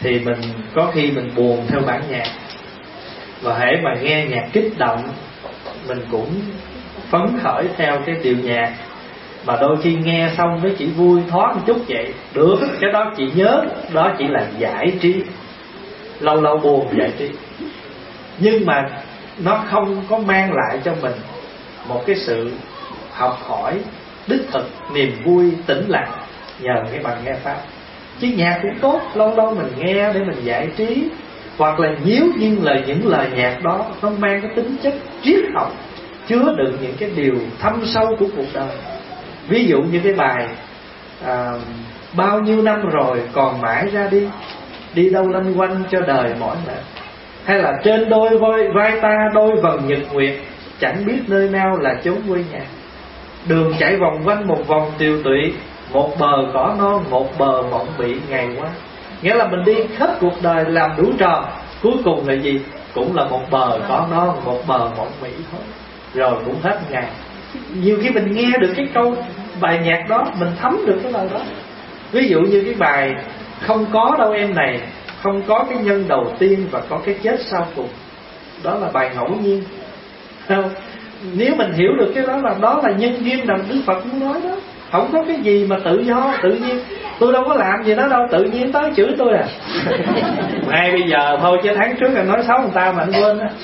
thì mình có khi mình buồn theo bản nhạc, và hễ mà nghe nhạc kích động mình cũng phấn khởi theo cái điệu nhạc. Mà đôi khi nghe xong nó chỉ vui thoáng một chút vậy, được, cái đó chị nhớ đó chỉ là giải trí, lâu lâu buồn giải trí, nhưng mà nó không có mang lại cho mình một cái sự học hỏi đích thực, niềm vui tĩnh lặng nhờ cái bằng nghe pháp. Chứ nhạc cũng tốt, lâu lâu mình nghe để mình giải trí, hoặc là nếu như là những lời nhạc đó nó mang cái tính chất triết học, chứa đựng những cái điều thâm sâu của cuộc đời. Ví dụ như cái bài à, bao nhiêu năm rồi còn mãi ra đi, đi đâu lanh quanh cho đời mỏi mệt, hay là trên đôi vai, vai ta đôi vầng nhật nguyệt, chẳng biết nơi nào là chốn quê nhà. Đường chạy vòng quanh một vòng tiều tụy, một bờ cỏ non, một bờ mộng mị ngày quá. Nghĩa là mình đi hết cuộc đời làm đủ trò, cuối cùng là gì? Cũng là một bờ cỏ non, một bờ mộng mị thôi, rồi cũng hết ngày. Nhiều khi mình nghe được cái câu bài nhạc đó, mình thấm được cái lời đó. Ví dụ như cái bài không có đâu em này, không có cái nhân đầu tiên và có cái chết sau cùng, đó là bài ngẫu nhiên, không? Nếu mình hiểu được cái đó là đó là nhân duyên mà Đức Phật muốn nói đó. Không có cái gì mà tự do, tự nhiên. Tôi đâu có làm gì đó đâu, tự nhiên tới chửi tôi à. Ngay bây giờ thôi chứ tháng trước anh nói xấu người ta mà anh quên á.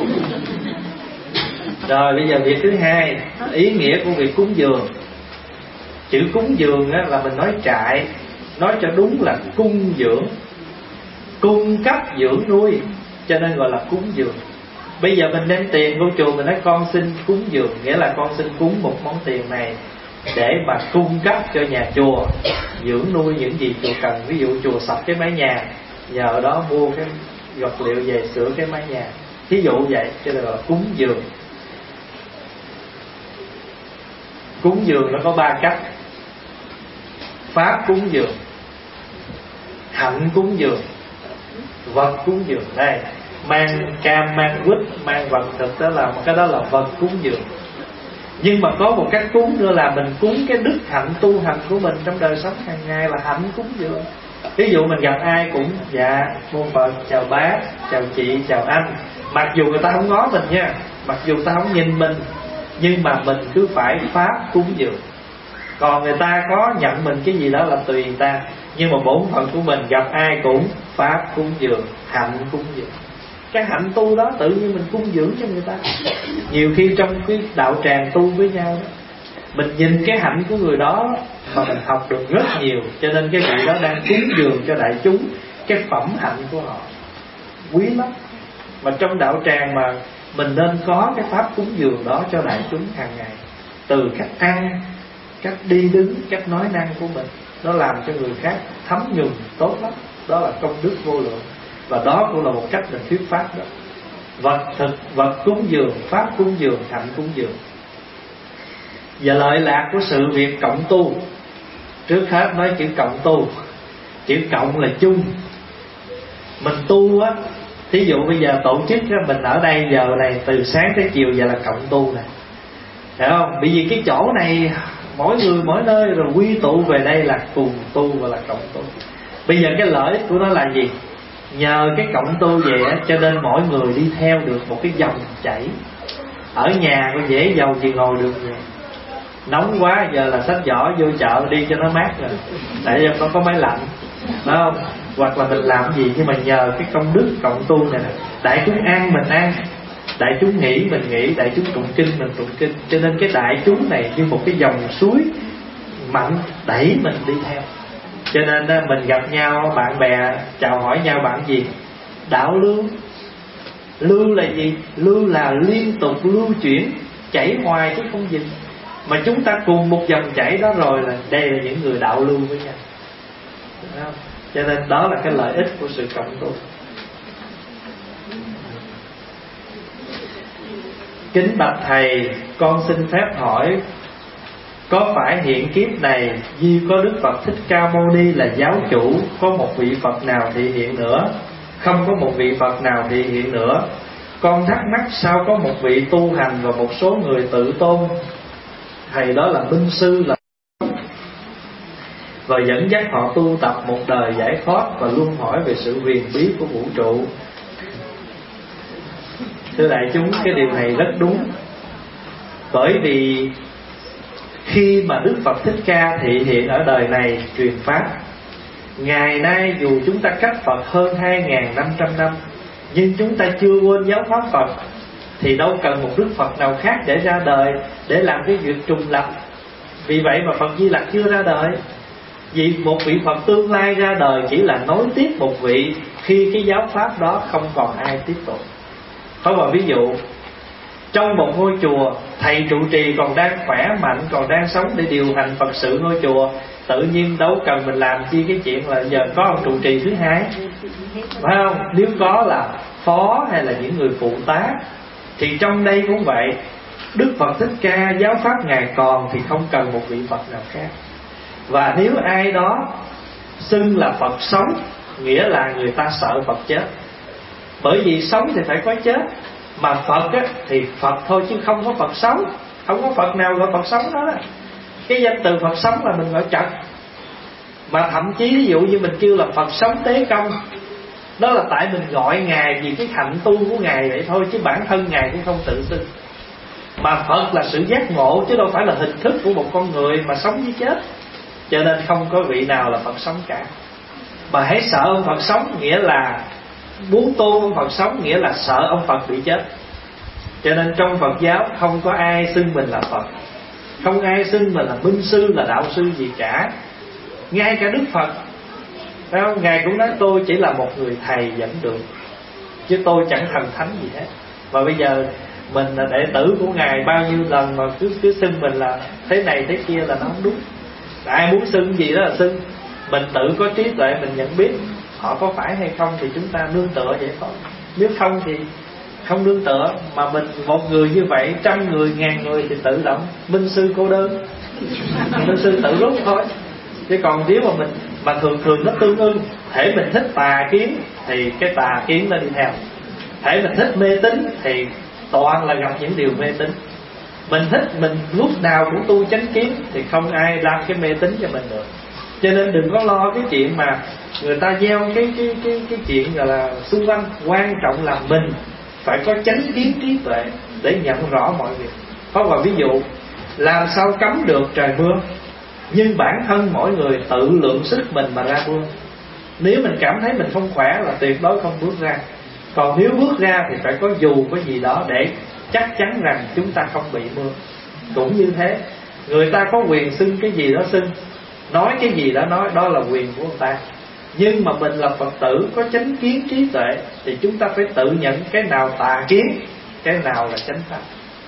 Rồi bây giờ việc thứ hai, ý nghĩa của việc cúng dường. Chữ cúng dường á, là mình nói trại, nói cho đúng là cung dưỡng, cung cấp dưỡng nuôi, cho nên gọi là cúng dường. Bây giờ mình đem tiền vô chùa, mình nói con xin cúng dường, nghĩa là con xin cúng một món tiền này để mà cung cấp cho nhà chùa, dưỡng nuôi những gì chùa cần. Ví dụ chùa sập cái mái nhà, nhờ đó mua cái vật liệu về sửa cái mái nhà, thí dụ vậy, cho nên là cúng dường. Cúng dường nó có ba cách: pháp cúng dường, hạnh cúng dường, vật cúng dường. Đây, mang cam, mang quýt, mang vật thực, đó là cái đó là vật cúng dường. Nhưng mà có một cách cúng nữa là mình cúng cái đức hạnh tu hành của mình trong đời sống hàng ngày, là hạnh cúng dường. Ví dụ mình gặp ai cũng dạ mô Phật, chào bác, chào chị, chào anh, mặc dù người ta không ngó mình nha, mặc dù người ta không nhìn mình, nhưng mà mình cứ phải pháp cúng dường. Còn người ta có nhận mình cái gì đó là tùy người ta, nhưng mà bổn phận của mình gặp ai cũng pháp cúng dường, hạnh cúng dường. Cái hạnh tu đó tự nhiên mình cúng dường cho người ta. Nhiều khi trong cái đạo tràng tu với nhau đó, mình nhìn cái hạnh của người đó mà mình học được rất nhiều. Cho nên cái vị đó đang cúng dường cho đại chúng cái phẩm hạnh của họ, quý lắm. Mà trong đạo tràng mà mình nên có cái pháp cúng dường đó cho đại chúng hàng ngày, từ cách ăn, cách đi đứng, cách nói năng của mình, nó làm cho người khác thấm nhuần tốt lắm. Đó là công đức vô lượng, và đó cũng là một cách mình thuyết pháp đó. Vật thực, vật cúng dường, pháp cúng dường, hạnh cúng dường. Và lợi lạc của sự việc cộng tu. Trước hết nói chữ cộng tu. Chữ cộng là chung. Mình tu á, thí dụ bây giờ tổ chức á, mình ở đây giờ này từ sáng tới chiều giờ là cộng tu nè, hiểu không? Bởi vì cái chỗ này mỗi người mỗi nơi rồi quy tụ về đây là cùng tu và là cộng tu. Bây giờ cái lợi ích của nó là gì? Nhờ cái cộng tu về á, cho nên mỗi người đi theo được một cái dòng chảy. Ở nhà có dễ giàu thì ngồi được nhà. Nóng quá giờ là xách giỏ vô chợ đi cho nó mát rồi, để cho nó có máy lạnh, phải không? Hoặc là mình làm gì, nhưng mà nhờ cái công đức cộng tu này nè, đại chúng ăn mình ăn, đại chúng nghĩ mình nghĩ, đại chúng tụng kinh mình tụng kinh. Cho nên cái đại chúng này như một cái dòng suối mạnh đẩy mình đi theo. Cho nên mình gặp nhau bạn bè chào hỏi nhau bạn gì? Đạo lưu. Lưu là gì? Lưu là liên tục lưu chuyển, chảy hoài chứ không dừng. Mà chúng ta cùng một dòng chảy đó rồi là đây là những người đạo lưu với nhau. Cho nên đó là cái lợi ích của sự cộng tu. Kính bạch thầy, con xin phép hỏi, có phải hiện kiếp này duy có Đức Phật Thích Ca Mâu Ni là giáo chủ, có một vị Phật nào thị hiện nữa? Không có một vị Phật nào thị hiện nữa. Con thắc mắc sao có một vị tu hành và một số người tự tôn thầy đó là minh sư là và dẫn dắt họ tu tập một đời giải thoát và luân hỏi về sự huyền bí của vũ trụ. Thưa đại chúng, cái điều này rất đúng. Bởi vì khi mà Đức Phật Thích Ca thị hiện ở đời này truyền pháp, ngày nay dù chúng ta cách Phật hơn hai nghìn năm trăm năm, nhưng chúng ta chưa quên giáo pháp Phật, thì đâu cần một Đức Phật nào khác để ra đời, để làm cái việc trùng lập. Vì vậy mà Phật Di Lặc chưa ra đời. Vì một vị Phật tương lai ra đời chỉ là nối tiếp một vị khi cái giáo pháp đó không còn ai tiếp tục. Có một ví dụ, trong một ngôi chùa, thầy trụ trì còn đang khỏe mạnh, còn đang sống để điều hành Phật sự ngôi chùa, tự nhiên đâu cần mình làm chi cái chuyện là giờ có ông trụ trì thứ hai, phải không? Nếu có là phó hay là những người phụ tá. Thì trong đây cũng vậy, Đức Phật Thích Ca giáo pháp Ngài còn thì không cần một vị Phật nào khác. Và nếu ai đó xưng là Phật sống, nghĩa là người ta sợ Phật chết. Bởi vì sống thì phải có chết, mà Phật á, thì Phật thôi chứ không có Phật sống. Không có Phật nào gọi Phật sống đó. Cái danh từ Phật sống là mình gọi trật. Mà thậm chí ví dụ như mình kêu là Phật sống Tế Công, đó là tại mình gọi Ngài vì cái hạnh tu của Ngài vậy thôi, chứ bản thân Ngài cũng không tự xưng. Mà Phật là sự giác ngộ, chứ đâu phải là hình thức của một con người mà sống với chết. Cho nên không có vị nào là Phật sống cả. Mà hãy sợ ông Phật sống, nghĩa là muốn tôn ông Phật sống, nghĩa là sợ ông Phật bị chết. Cho nên trong Phật giáo không có ai xưng mình là Phật, không ai xưng mình là minh sư, là đạo sư gì cả. Ngay cả Đức Phật, phải không? Ngài cũng nói tôi chỉ là một người thầy dẫn đường, chứ tôi chẳng thành thánh gì hết. Và bây giờ mình là đệ tử của Ngài, bao nhiêu lần mà cứ cứ xưng mình là thế này thế kia là nó không đúng. Ai muốn xưng gì đó là xưng. Mình tự có trí tuệ, mình nhận biết họ có phải hay không thì chúng ta nương tựa vậy thôi. Nếu không thì không nương tựa. Mà mình một người như vậy, trăm người, ngàn người thì tự động minh sư cô đơn, minh sư tự rút thôi. Chứ còn nếu mà mình mà thường thường nó tương ưng. Thể mình thích tà kiến thì cái tà kiến nó đi theo. Thể mình thích mê tín thì toàn là gặp những điều mê tín. Mình thích mình lúc nào cũng tu chánh kiến thì không ai làm cái mê tín cho mình được. Cho nên đừng có lo cái chuyện mà người ta gieo cái cái cái cái chuyện gọi là xung quanh. Quan trọng là mình phải có chánh kiến trí tuệ để nhận rõ mọi việc. Có một ví dụ, làm sao cấm được trời mưa, nhưng bản thân mỗi người tự lượng sức mình mà ra mưa. Nếu mình cảm thấy mình không khỏe là tuyệt đối không bước ra. Còn nếu bước ra thì phải có dù có gì đó để chắc chắn rằng chúng ta không bị mưa. Cũng như thế, người ta có quyền xưng cái gì đó xưng, nói cái gì đó nói, đó là quyền của người ta. Nhưng mà mình là Phật tử có chánh kiến trí tuệ thì chúng ta phải tự nhận cái nào tà kiến, cái nào là chánh pháp.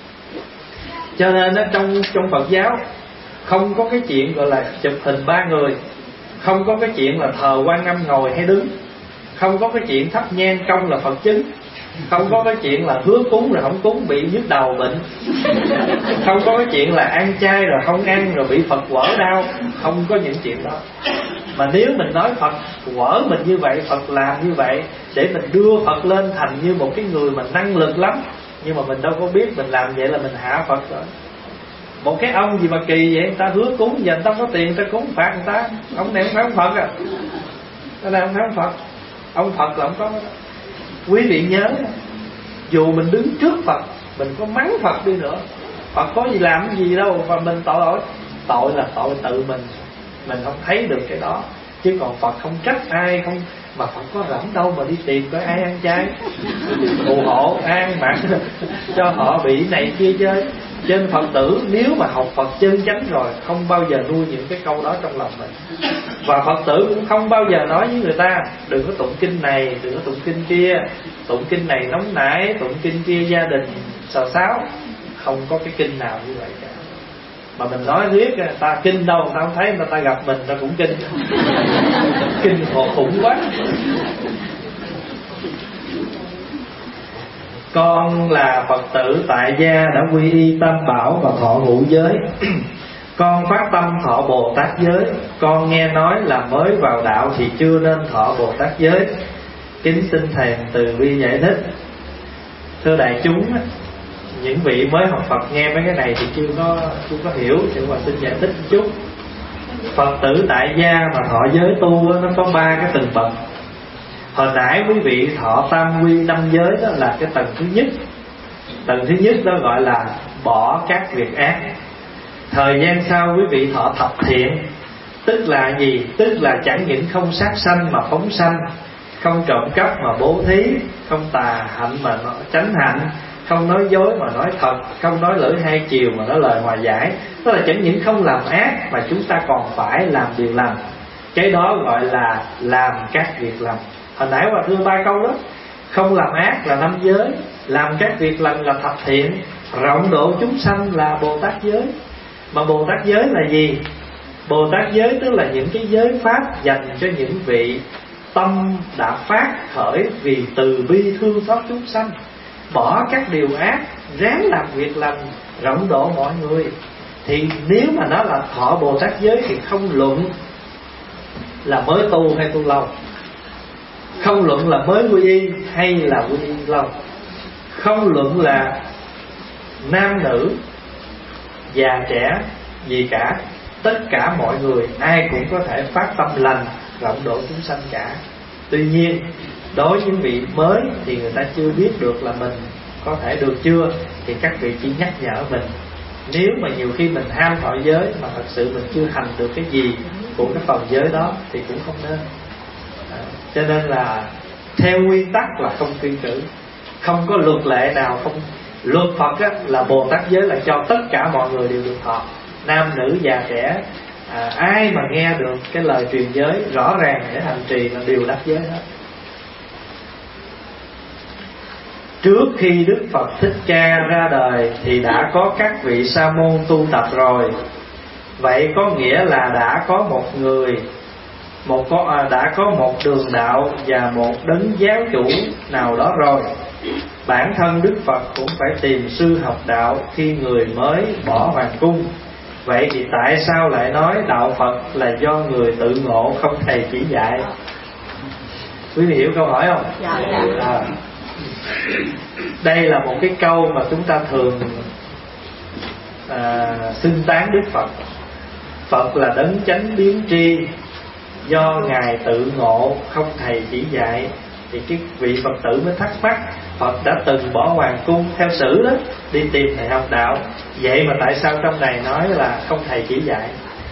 Cho nên đó, trong, trong Phật giáo không có cái chuyện gọi là chụp hình ba người, không có cái chuyện là thờ Quan Âm ngồi hay đứng, không có cái chuyện thắp nhang công là Phật chứng, không có cái chuyện là hứa cúng rồi không cúng bị nhức đầu bệnh, không có cái chuyện là ăn chay rồi không ăn rồi bị Phật quở đau. Không có những chuyện đó. Mà nếu mình nói Phật quở mình như vậy, Phật làm như vậy để mình đưa Phật lên thành như một cái người mà năng lực lắm, nhưng mà mình đâu có biết mình làm vậy là mình hạ Phật rồi. Một cái ông gì mà kỳ vậy, người ta hứa cúng, giờ người ta có tiền người ta cúng phạt người ta. Ông này không phải ông Phật à, cái này không phải ông Phật. Ông Phật là ông có. Quý vị nhớ, dù mình đứng trước Phật, mình có mắng Phật đi nữa, Phật có gì làm cái gì đâu mà mình tội lỗi. Tội là tội tự mình, mình không thấy được cái đó. Chứ còn Phật không trách ai, không. Mà Phật có rảnh đâu mà đi tìm coi ai ăn chay, phù hộ an mặc cho họ bị này kia chơi. Trên Phật tử nếu mà học Phật chân chánh rồi, không bao giờ nuôi những cái câu đó trong lòng mình. Và Phật tử cũng không bao giờ nói với người ta đừng có tụng kinh này, đừng có tụng kinh kia, tụng kinh này nóng nảy, tụng kinh kia gia đình xào xáo. Không có cái kinh nào như vậy cả. Mà mình nói riết ta kinh đâu, ta không thấy, mà ta gặp mình ta cũng kinh. Kinh khổ khủng quá. Con là Phật tử tại gia đã quy y Tam Bảo và thọ ngũ giới. Con phát tâm thọ Bồ Tát giới. Con nghe nói là mới vào đạo thì chưa nên thọ Bồ Tát giới. Kính xin thầy từ bi giải thích. Thưa đại chúng, những vị mới học Phật nghe mấy cái này thì chưa có chưa có hiểu, thì mà xin giải thích một chút. Phật tử tại gia mà thọ giới tu đó, nó có ba cái tầng bậc. Hồi nãy quý vị thọ tam quy năm giới đó là cái tầng thứ nhất. Tầng thứ nhất đó gọi là bỏ các việc ác. Thời gian sau quý vị thọ thập thiện, tức là gì? Tức là chẳng những không sát sanh mà phóng sanh, không trộm cắp mà bố thí, không tà hạnh mà nói chánh hạnh, không nói dối mà nói thật, không nói lưỡi hai chiều mà nói lời hòa giải. Tức là chẳng những không làm ác mà chúng ta còn phải làm điều lành. Cái đó gọi là làm các việc lành. Hồi nãy Hòa thưa ba câu đó. Không làm ác là năm giới, làm các việc lành là thập thiện, rộng độ chúng sanh là Bồ Tát giới. Mà Bồ Tát giới là gì? Bồ Tát giới tức là những cái giới pháp dành cho những vị tâm đã phát khởi vì từ bi thương xót chúng sanh, bỏ các điều ác, ráng làm việc lành, rộng độ mọi người. Thì nếu mà nó là thọ Bồ Tát giới thì không luận là mới tu hay tu lâu, không luận là mới quy y hay là quy y lâu, không luận là nam nữ già trẻ gì cả. Tất cả mọi người ai cũng có thể phát tâm lành, rộng độ chúng sanh cả. Tuy nhiên đối với những vị mới thì người ta chưa biết được là mình có thể được chưa, thì các vị chỉ nhắc nhở mình. Nếu mà nhiều khi mình ham thọ giới mà thật sự mình chưa hành được cái gì của cái phần giới đó thì cũng không nên. à, Cho nên là theo nguyên tắc là không kiêng cữ, không có luật lệ nào. Không, luật Phật á, là Bồ Tát giới là cho tất cả mọi người đều được thọ, nam nữ già trẻ. à, Ai mà nghe được cái lời truyền giới rõ ràng để hành trì là đều đắc giới hết. Trước khi Đức Phật Thích Ca ra đời thì đã có các vị sa môn tu tập rồi. Vậy có nghĩa là đã có một người một có, à, đã có một đường đạo và một đấng giáo chủ nào đó rồi. Bản thân Đức Phật cũng phải tìm sư học đạo khi người mới bỏ hoàng cung. Vậy thì tại sao lại nói đạo Phật là do người tự ngộ, không thầy chỉ dạy? Quý vị hiểu câu hỏi không? Dạ. À, đây là một cái câu mà chúng ta thường à, xưng tán Đức Phật. Phật là đấng chánh biến tri, do Ngài tự ngộ, không thầy chỉ dạy. Thì cái vị Phật tử mới thắc mắc, Phật đã từng bỏ hoàng cung theo sử đó, đi tìm thầy học đạo, vậy mà tại sao trong này nói là không thầy chỉ dạy?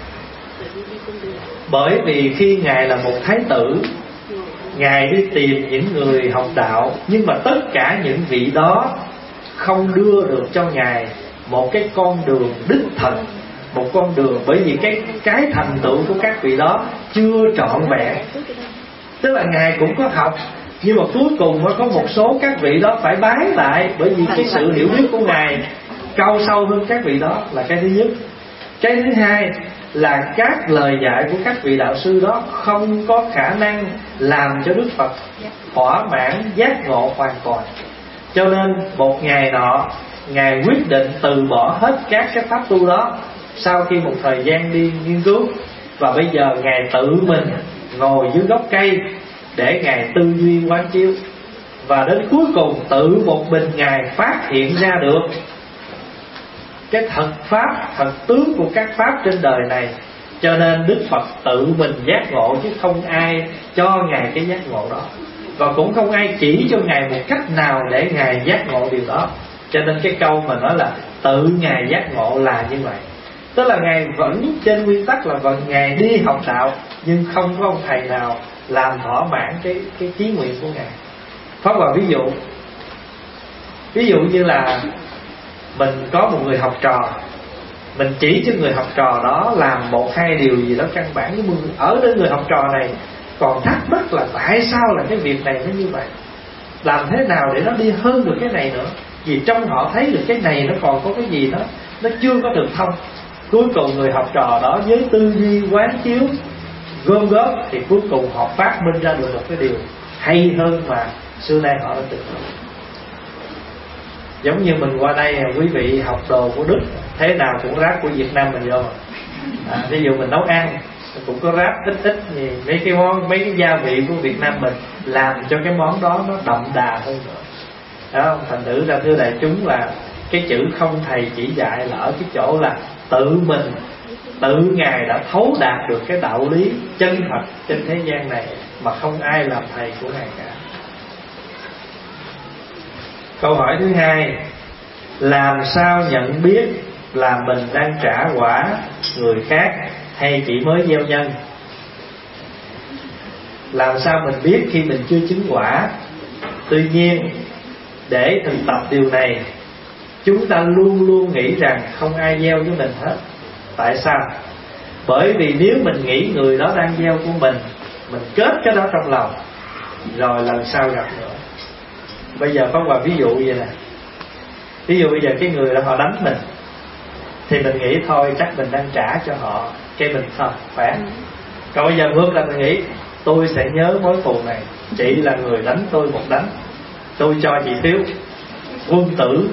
Bởi vì khi Ngài là một thái tử, Ngài đi tìm những người học đạo, nhưng mà tất cả những vị đó không đưa được cho Ngài một cái con đường đích thực, một con đường, bởi vì cái cái thành tựu của các vị đó chưa trọn vẹn. Tức là Ngài cũng có học, nhưng mà cuối cùng mới có một số các vị đó phải bái lại, bởi vì cái sự hiểu biết của Ngài cao sâu hơn các vị đó, là cái thứ nhất. Cái thứ hai là các lời dạy của các vị đạo sư đó không có khả năng làm cho Đức Phật thỏa mãn giác ngộ hoàn toàn. Cho nên một ngày nọ, Ngài quyết định từ bỏ hết các cái pháp tu đó. Sau khi một thời gian đi nghiên cứu, và bây giờ Ngài tự mình ngồi dưới gốc cây để Ngài tư duy quán chiếu. Và đến cuối cùng tự một mình Ngài phát hiện ra được cái thật pháp, thật tướng của các pháp trên đời này. Cho nên Đức Phật tự mình giác ngộ, chứ không ai cho Ngài cái giác ngộ đó, và cũng không ai chỉ cho Ngài một cách nào để Ngài giác ngộ điều đó. Cho nên cái câu mà nói là tự Ngài giác ngộ là như vậy. Tức là Ngài vẫn trên nguyên tắc là vẫn Ngài đi học đạo, nhưng không có ông thầy nào làm thỏa mãn cái, cái chí nguyện của Ngài. Pháp vào ví dụ Ví dụ như là mình có một người học trò, mình chỉ cho người học trò đó làm một hai điều gì đó căn bản, nhưng ở đến người học trò này còn thắc mắc là tại sao là cái việc này nó như vậy, làm thế nào để nó đi hơn được cái này nữa. Vì trong họ thấy được cái này nó còn có cái gì đó nó chưa có được thông. Cuối cùng người học trò đó với tư duy quán chiếu gom góp, thì cuối cùng họ phát minh ra được một cái điều hay hơn mà xưa nay họ đã từng. Giống như mình qua đây, quý vị học đồ của Đức, thế nào cũng ráp của Việt Nam mình vô. à, Ví dụ mình nấu ăn cũng có ráp ít ít gì, mấy cái món, mấy cái gia vị của Việt Nam mình làm cho cái món đó nó đậm đà hơn nữa. Đó không? Thành thử ra thưa đại chúng là cái chữ không thầy chỉ dạy là ở cái chỗ là tự mình Tự Ngài đã thấu đạt được cái đạo lý chân thật trên thế gian này mà không ai làm thầy của Ngài cả. Câu hỏi thứ hai, làm sao nhận biết là mình đang trả quả người khác hay chỉ mới gieo nhân? Làm sao mình biết khi mình chưa chứng quả? Tuy nhiên, để thực tập điều này, chúng ta luôn luôn nghĩ rằng không ai gieo với mình hết. Tại sao? Bởi vì nếu mình nghĩ người đó đang gieo của mình, mình kết cái đó trong lòng, rồi lần sau gặp nữa. Bây giờ có một ví dụ vậy nè. Ví dụ bây giờ cái người đó họ đánh mình, thì mình nghĩ thôi chắc mình đang trả cho họ, cái mình thôi khỏe. Còn bây giờ ngược lại mình nghĩ, tôi sẽ nhớ mối thù này, chị là người đánh tôi một đánh, tôi cho chị phiếu quân tử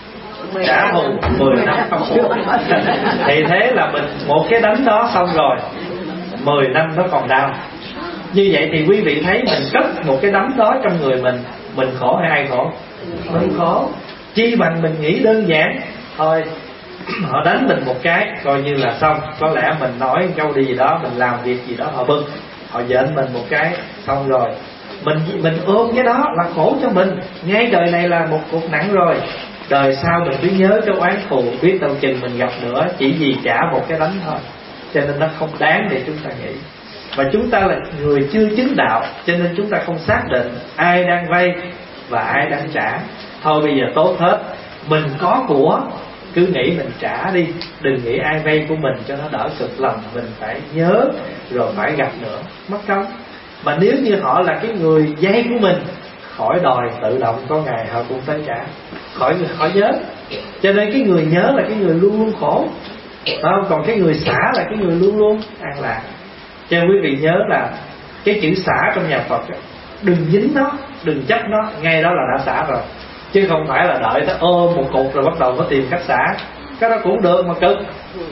trả thù mười năm không muộn. Thì thế là mình một cái đánh đó xong rồi, mười năm nó còn đau. Như vậy thì quý vị thấy mình cất một cái đấm đó trong người mình, mình khổ hay ai khổ? Mình khổ. Chi bằng mình nghĩ đơn giản thôi, họ đánh mình một cái coi như là xong. Có lẽ mình nói câu đi gì đó, mình làm việc gì đó họ bực, họ giận mình một cái xong rồi, mình mình ôm cái đó là khổ cho mình. Ngay đời này là một cuộc nặng rồi, đời sau mình cứ nhớ cái oán thù, biết đâu chừng mình gặp nữa, chỉ vì trả một cái đánh thôi. Cho nên nó không đáng để chúng ta nghĩ. Và chúng ta là người chưa chứng đạo, cho nên chúng ta không xác định ai đang vay và ai đang trả. Thôi bây giờ tốt hết, mình có của cứ nghĩ mình trả đi, đừng nghĩ ai vay của mình cho nó đỡ cực lòng. Mình phải nhớ rồi phải gặp nữa, mất công. Mà nếu như họ là cái người vay của mình, khỏi đòi, tự động có ngày họ cũng phải trả, khỏi khỏi nhớ. Cho nên cái người nhớ là cái người luôn luôn khổ, không? Còn cái người xả là cái người luôn luôn an lạc. Cho nên quý vị nhớ là cái chữ xả trong nhà Phật, đừng dính nó, đừng chấp nó, ngay đó là đã xả rồi. Chứ không phải là đợi nó ôm một cục rồi bắt đầu mới tìm cách xả. Cái đó cũng được mà cực.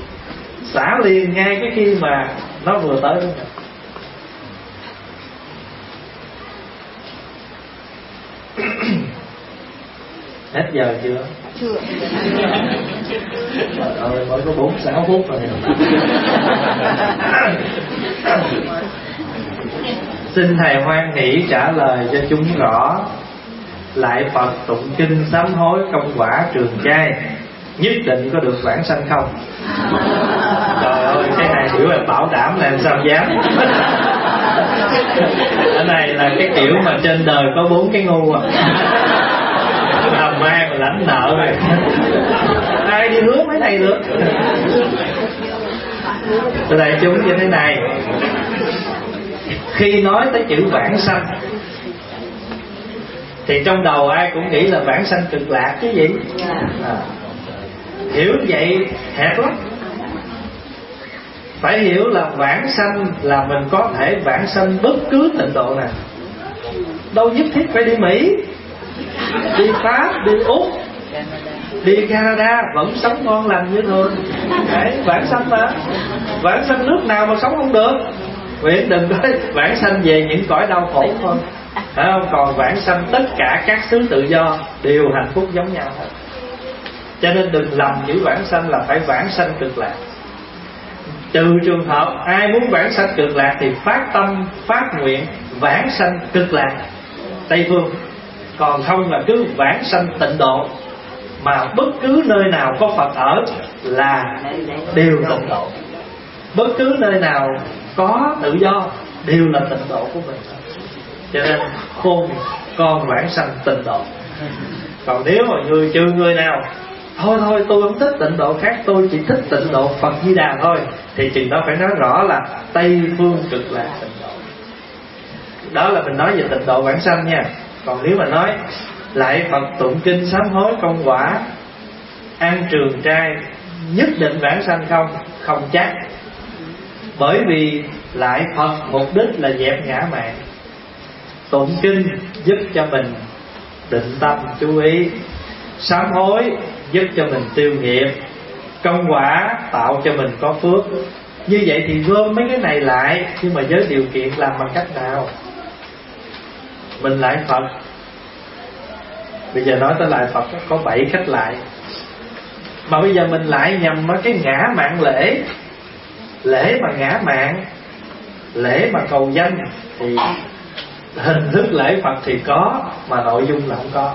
Xả liền ngay cái khi mà nó vừa tới với mình. Hết giờ chưa? Chưa. Trời ơi, mới có bốn sáu phút rồi. Xin thầy hoan hỷ trả lời cho chúng rõ. Lại Phật tụng kinh sám hối công quả trường trai, nhất định có được vãng sanh không? Trời ơi, cái này hiểu là bảo đảm là làm sao dám. Cái này là cái kiểu mà trên đời có bốn cái ngu à, làm ma mà lãnh nợ rồi. Ai đi hứa mấy này được. Từ đại chúng như thế này, khi nói tới chữ vãng sanh thì trong đầu ai cũng nghĩ là vãng sanh cực lạc chứ gì. À, hiểu vậy hẹp lắm. Phải hiểu là vãng sanh là mình có thể vãng sanh bất cứ tịnh độ nào, đâu nhất thiết phải đi Mỹ, đi Pháp, đi Úc, đi Canada vẫn sống ngon lành như thường. Đấy, vãng sanh mà. Vãng sanh nước nào mà sống không được. Nguyện đừng có vãng sanh về những cõi đau khổ thôi, phải không? Còn vãng sanh tất cả các xứ tự do đều hạnh phúc giống nhau hết. Cho nên đừng lầm chữ vãng sanh là phải vãng sanh cực lạc. Trừ trường hợp ai muốn vãng sanh cực lạc thì phát tâm phát nguyện vãng sanh cực lạc Tây phương. Còn không là cứ vãng sanh tịnh độ. Mà bất cứ nơi nào có Phật ở là đều tịnh độ. Bất cứ nơi nào có tự do đều là tịnh độ của mình. Cho nên khôn con vãng sanh tịnh độ. Còn nếu mà người trừ người nào thôi thôi tôi không thích tịnh độ khác, tôi chỉ thích tịnh độ Phật Di Đà thôi, thì chừng đó phải nói rõ là Tây phương cực lạc tịnh độ. Đó là mình nói về tịnh độ vãng sanh nha. Còn nếu mà nói lại Phật tụng kinh sám hối công quả ăn trường trai nhất định vãng sanh không? Không chắc. Bởi vì lại Phật mục đích là dẹp ngã mạn, tụng kinh giúp cho mình định tâm chú ý, sám hối giúp cho mình tiêu nghiệp, công quả tạo cho mình có phước. Như vậy thì gom mấy cái này lại, nhưng mà với điều kiện làm bằng cách nào? Mình lại Phật. Bây giờ nói tới lại Phật có bảy cách lại. Mà bây giờ mình lại nhằm ở cái ngã mạng lễ, Lễ mà ngã mạn, lễ mà cầu danh thì hình thức lễ Phật thì có, mà nội dung là không có.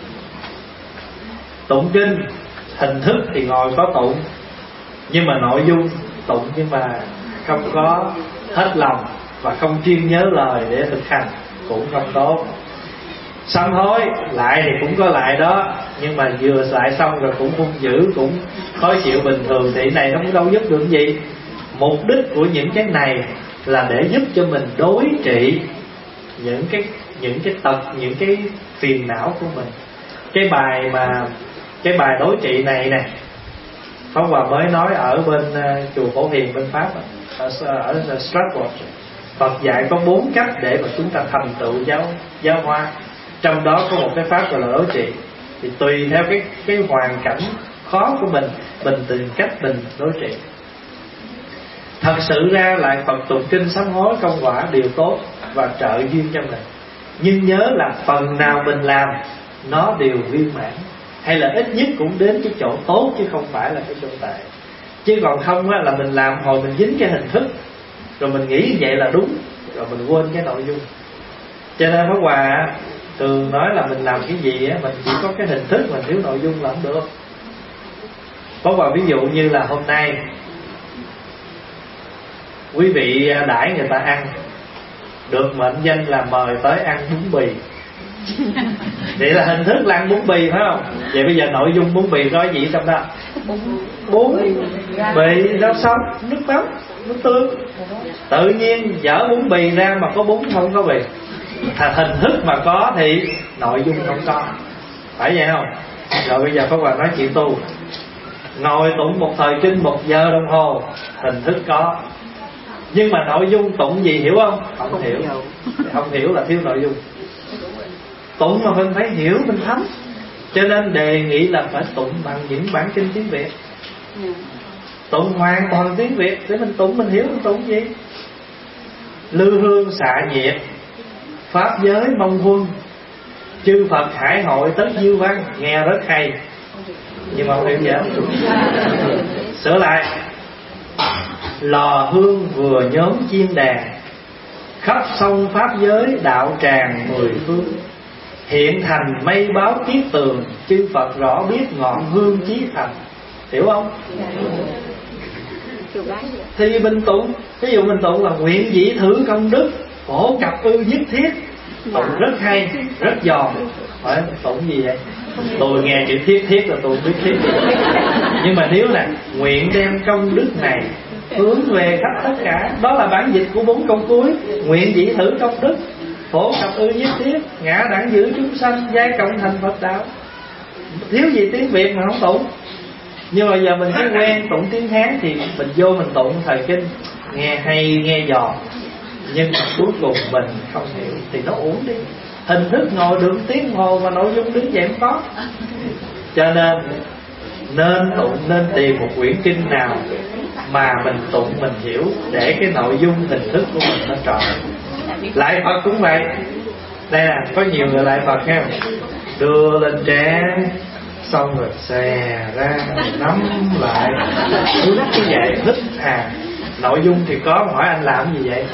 Tụng kinh hình thức thì ngồi có tụng, nhưng mà nội dung tụng nhưng mà không có hết lòng và không chuyên nhớ lời để thực hành cũng không tốt. Sám hối lại thì cũng có lại đó, nhưng mà vừa lại xong rồi cũng hung dữ, cũng khó chịu bình thường, thì này nó cũng đâu giúp được gì. Mục đích của những cái này là để giúp cho mình đối trị những cái những cái tật, những cái phiền não của mình. Cái bài mà cái bài đối trị này nè, Pháp Hòa mới nói ở bên uh, chùa Phổ Hiền bên Pháp, ở, ở Stratford. Phật dạy có bốn cách để mà chúng ta thành tựu giáo giáo hóa. Trong đó có một cái pháp gọi là đối trị. Thì tùy theo cái cái hoàn cảnh khó của mình, mình tìm cách mình đối trị. Thật sự ra lại Phật tụng kinh sám hối công quả đều tốt và trợ duyên cho mình. Nhưng nhớ là phần nào mình làm nó đều viên mãn, hay là ít nhất cũng đến cái chỗ tốt, chứ không phải là cái chỗ tệ. Chứ còn không á, là mình làm hồi mình dính cái hình thức, rồi mình nghĩ vậy là đúng, rồi mình quên cái nội dung. Cho nên Pháp Hòa thường nói là mình làm cái gì á, mình chỉ có cái hình thức, mình thiếu nội dung là không được. Pháp Hòa ví dụ như là hôm nay quý vị đãi người ta ăn, được mệnh danh là mời tới ăn bún bì. Vậy là hình thức là ăn bún bì phải không? Vậy bây giờ nội dung bún bì có gì trong đó? Bún bì, rau sống, nước mắm, nước tương. Tự nhiên dở bún bì ra mà có bún không có bì. Hình thức mà có thì nội dung không có. Phải vậy không? Rồi bây giờ Pháp Hòa nói chuyện tu. Ngồi tụng một thời kinh một giờ đồng hồ, hình thức có, nhưng mà nội dung tụng gì hiểu không? Không, không hiểu. Không hiểu là thiếu nội dung. Tụng mà mình phải hiểu, mình thấm. Cho nên đề nghị là phải tụng bằng những bản kinh tiếng Việt. Tụng hoàn toàn tiếng Việt để mình tụng, mình hiểu mình tụng gì. Lư hương xạ nhiệt, pháp giới mong huân, chư Phật hải hội tất diêu văn. Nghe rất hay, nhưng mà không hiểu gì hết. Sửa lại. Lò hương vừa nhóm chiên đàn, khắp sông pháp giới đạo tràng mười phương. Hiện thành mây báo kiết tường, chư Phật rõ biết ngọn hương chí thành. Hiểu không? Thì mình tụng, ví dụ mình tụng là nguyện dĩ thử công đức, phổ cập ư nhất thiết. Tụng rất hay, rất giòn. Hỏi tụng gì vậy? Tôi nghe chữ thiết thiết là tôi biết thiết. Nhưng mà nếu là nguyện đem công đức này hướng về khắp tất cả, đó là bản dịch của bốn câu cuối. Nguyện dĩ thử công đức, phổ cập ư nhất thiết, ngã đẳng giữ chúng sanh, giai cộng thành Phật đạo. Thiếu gì tiếng Việt mà không tụng. Nhưng mà giờ mình thấy quen tụng tiếng Hán thì mình vô mình tụng thời kinh, nghe hay, nghe giòn, nhưng mà cuối cùng mình không hiểu thì nó uổng đi. Hình thức ngồi được tiếng hồ mà nội dung đứng dậy không có. Cho nên nên tụng, nên tìm một quyển kinh nào mà mình tụng mình hiểu, để cái nội dung hình thức của mình nó tròn. Lại Phật cũng vậy. Đây là có nhiều người lại Phật nghe, đưa lên trán xong rồi xè ra nắm lại, hướng cái vậy thích à. Nội dung thì có, hỏi anh làm gì vậy?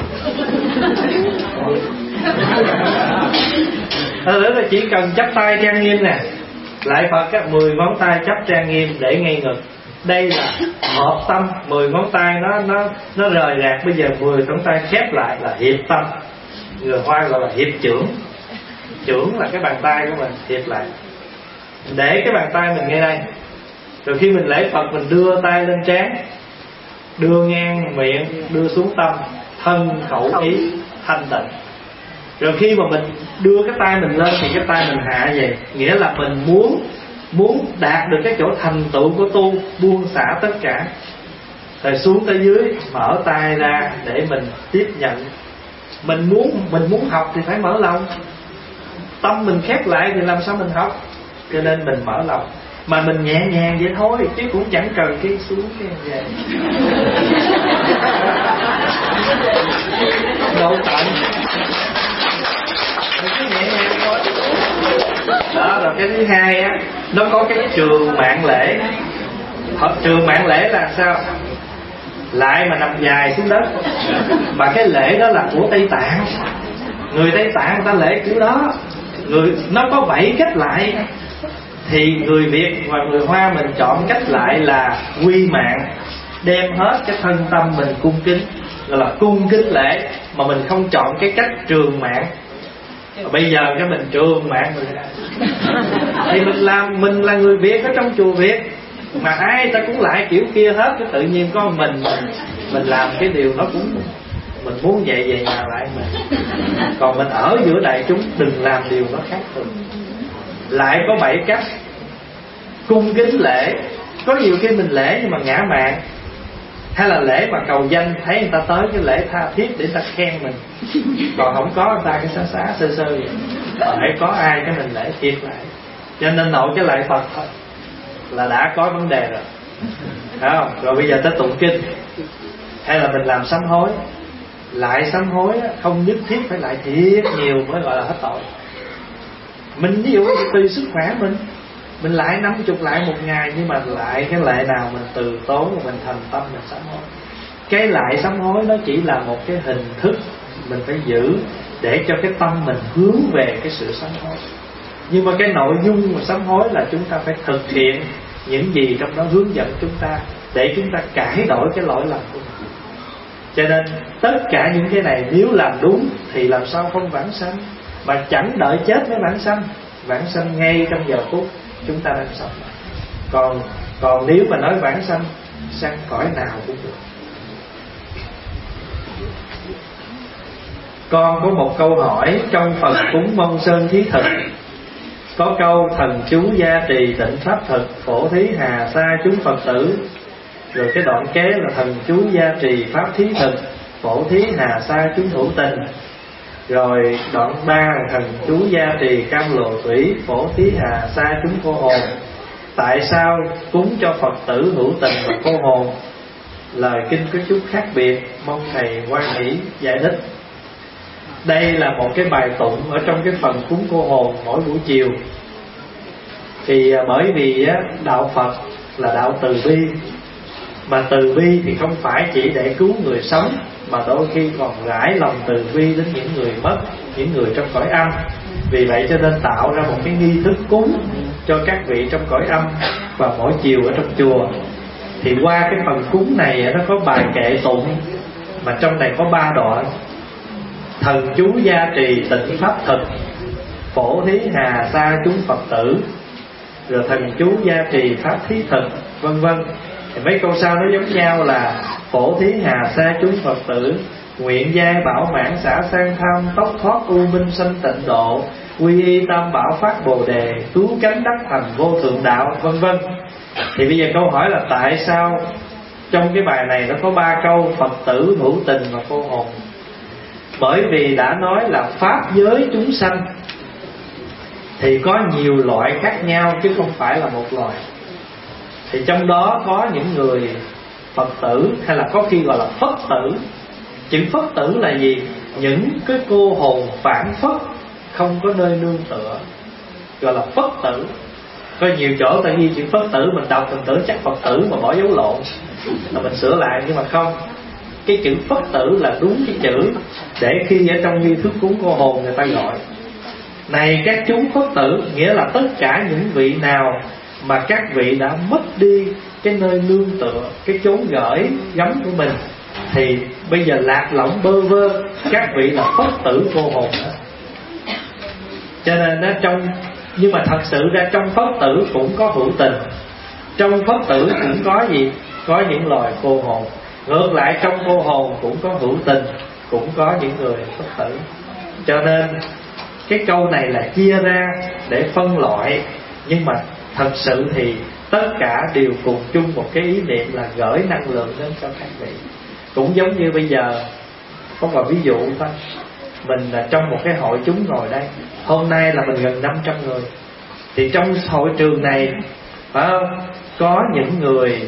Thật là chỉ cần chắp tay trang nghiêm nè. Lại Phật các mười ngón tay chắp trang nghiêm để ngay ngực. Đây là hợp tâm. Mười ngón tay nó nó nó rời rạc. Bây giờ mười ngón tay khép lại là hiệp tâm. Người Hoa gọi là hiệp chưởng. Chưởng là cái bàn tay của mình, hiệp lại. Để cái bàn tay mình ngay đây. Rồi khi mình lễ Phật mình đưa tay lên trán, đưa ngang miệng, đưa xuống tâm, thân khẩu ý thanh tịnh. Rồi khi mà mình đưa cái tay mình lên thì cái tay mình hạ vậy, nghĩa là mình muốn muốn đạt được cái chỗ thành tựu của tu, buông xả tất cả. Rồi xuống tới dưới, mở tay ra để mình tiếp nhận. Mình muốn mình muốn học thì phải mở lòng. Tâm mình khép lại thì làm sao mình học? Cho nên mình mở lòng. Mà mình nhẹ nhàng vậy thôi, chứ cũng chẳng cần cái xuống cái vậy. Độ tận. Mình cứ nhẹ nhàng thôi. Đó, rồi cái thứ hai á, nó có cái trường mạng lễ. Trường mạng lễ là sao? lại mà nằm dài xuống đất. Mà cái lễ đó là của Tây Tạng, người Tây Tạng người ta lễ kiểu đó, người nó có bảy cách lại. Thì người Việt và người Hoa mình chọn cách lại là quy mạng, đem hết cái thân tâm mình cung kính, gọi là cung kính lễ, mà mình không chọn cái cách trường mạng. Bây giờ cái mình trường mạng rồi thì mình làm mình là người Việt ở trong chùa Việt, mà ai ta cũng lại kiểu kia hết, cái tự nhiên có mình mình làm cái điều nó cũng mình muốn vậy vậy nào lại mình. Còn mình ở giữa đại chúng đừng làm điều nó khác thường. Lại có bảy cách cung kính lễ. Có nhiều khi mình lễ nhưng mà ngã mạn, hay là lễ mà cầu danh, thấy người ta tới cái lễ tha thiết để người ta khen mình, còn không có người ta cái xá xá sơ sơ vậy. Phải có ai cái mình lễ thiệt lại. Cho nên nội cái lạy Phật thôi là đã có vấn đề rồi, phải không? Rồi bây giờ tới tụng kinh, hay là mình làm sám hối. Lại sám hối không nhất thiết phải lại thiệt nhiều mới gọi là hết tội. Mình ví dụ tùy sức khỏe mình, mình lại năm chục lại một ngày, nhưng mà lại cái lệ nào mình từ tốn và mình thành tâm mình sám hối. Cái lại sám hối nó chỉ là một cái hình thức mình phải giữ để cho cái tâm mình hướng về cái sự sám hối. Nhưng mà cái nội dung của sám hối là chúng ta phải thực hiện những gì trong đó hướng dẫn chúng ta, để chúng ta cải đổi cái lỗi lầm của mình. Cho nên tất cả những cái này nếu làm đúng thì làm sao không vãng sanh, mà chẳng đợi chết mới vãng sanh. Vãng sanh ngay trong giờ phút chúng ta đang sống. Còn còn nếu mà nói vãng sanh, sang cõi nào cũng được. Con có một câu hỏi trong phần cúng Mông Sơn Thí Thực. Có câu thần chú gia trì tịnh pháp thực, phổ thí hà sa chúng Phật tử. Rồi cái đoạn kế là thần chú gia trì pháp thí thực, phổ thí hà sa chúng hữu tình. Rồi đoạn ba là thần chú gia trì cam lộ thủy, phổ thí hà sa chúng cô hồn. Tại sao cúng cho Phật tử hữu tình và cô hồn? Lời kinh có chút khác biệt, mong thầy quan hỷ giải thích. Đây là một cái bài tụng ở trong cái phần cúng cô hồn mỗi buổi chiều. Thì bởi vì đạo Phật là đạo từ bi, mà từ bi thì không phải chỉ để cứu người sống, mà đôi khi còn rải lòng từ bi đến những người mất, những người trong cõi âm. Vì vậy cho nên tạo ra một cái nghi thức cúng cho các vị trong cõi âm vào mỗi chiều ở trong chùa. Thì qua cái phần cúng này nó có bài kệ tụng, mà trong này có ba đoạn: thần chú gia trì tịnh pháp thực, phổ thí hà sa chúng Phật tử, rồi thần chú gia trì pháp thí thực, vân vân. Thì mấy câu sau nó giống nhau là phổ thí hà sa chúng Phật tử, nguyện giai bảo mãn xả sang tham, tốc thoát u minh sanh tịnh độ, quy y tam bảo phát bồ đề, cứu cánh đắc thành vô thượng đạo, vân vân. Thì bây giờ câu hỏi là tại sao trong cái bài này nó có ba câu Phật tử, hữu tình và cô hồn? Bởi vì đã nói là pháp giới chúng sanh thì có nhiều loại khác nhau chứ không phải là một loại. Thì trong đó có những người Phật tử, hay là có khi gọi là Phất tử. Chữ Phất tử là gì? Những cái cô hồn phản phất, không có nơi nương tựa, gọi là Phất tử. Có nhiều chỗ ta ghi chữ Phất tử, mình đọc mình tưởng chắc Phật tử mà bỏ dấu lộn, là mình sửa lại, nhưng mà không. Cái chữ Phất tử là đúng cái chữ để khi ở trong nghi thức cúng cô hồn người ta gọi. Này các chúng Phất tử, nghĩa là tất cả những vị nào mà các vị đã mất đi cái nơi nương tựa, cái chốn gửi gắm của mình, thì bây giờ lạc lõng bơ vơ, các vị là Phất tử cô hồn đó. Cho nên nó trong, nhưng mà thật sự ra trong Phất tử cũng có hữu tình, trong Phất tử cũng có gì? Có những loài cô hồn. Ngược lại trong cô hồn cũng có hữu tình, cũng có những người Phất tử. Cho nên cái câu này là chia ra để phân loại, nhưng mà thật sự thì tất cả đều cùng chung một cái ý niệm là gửi năng lượng đến cho các vị. Cũng giống như bây giờ, có một ví dụ thôi, mình là trong một cái hội chúng ngồi đây, hôm nay là mình gần năm trăm người. Thì trong hội trường này phải không? Có những người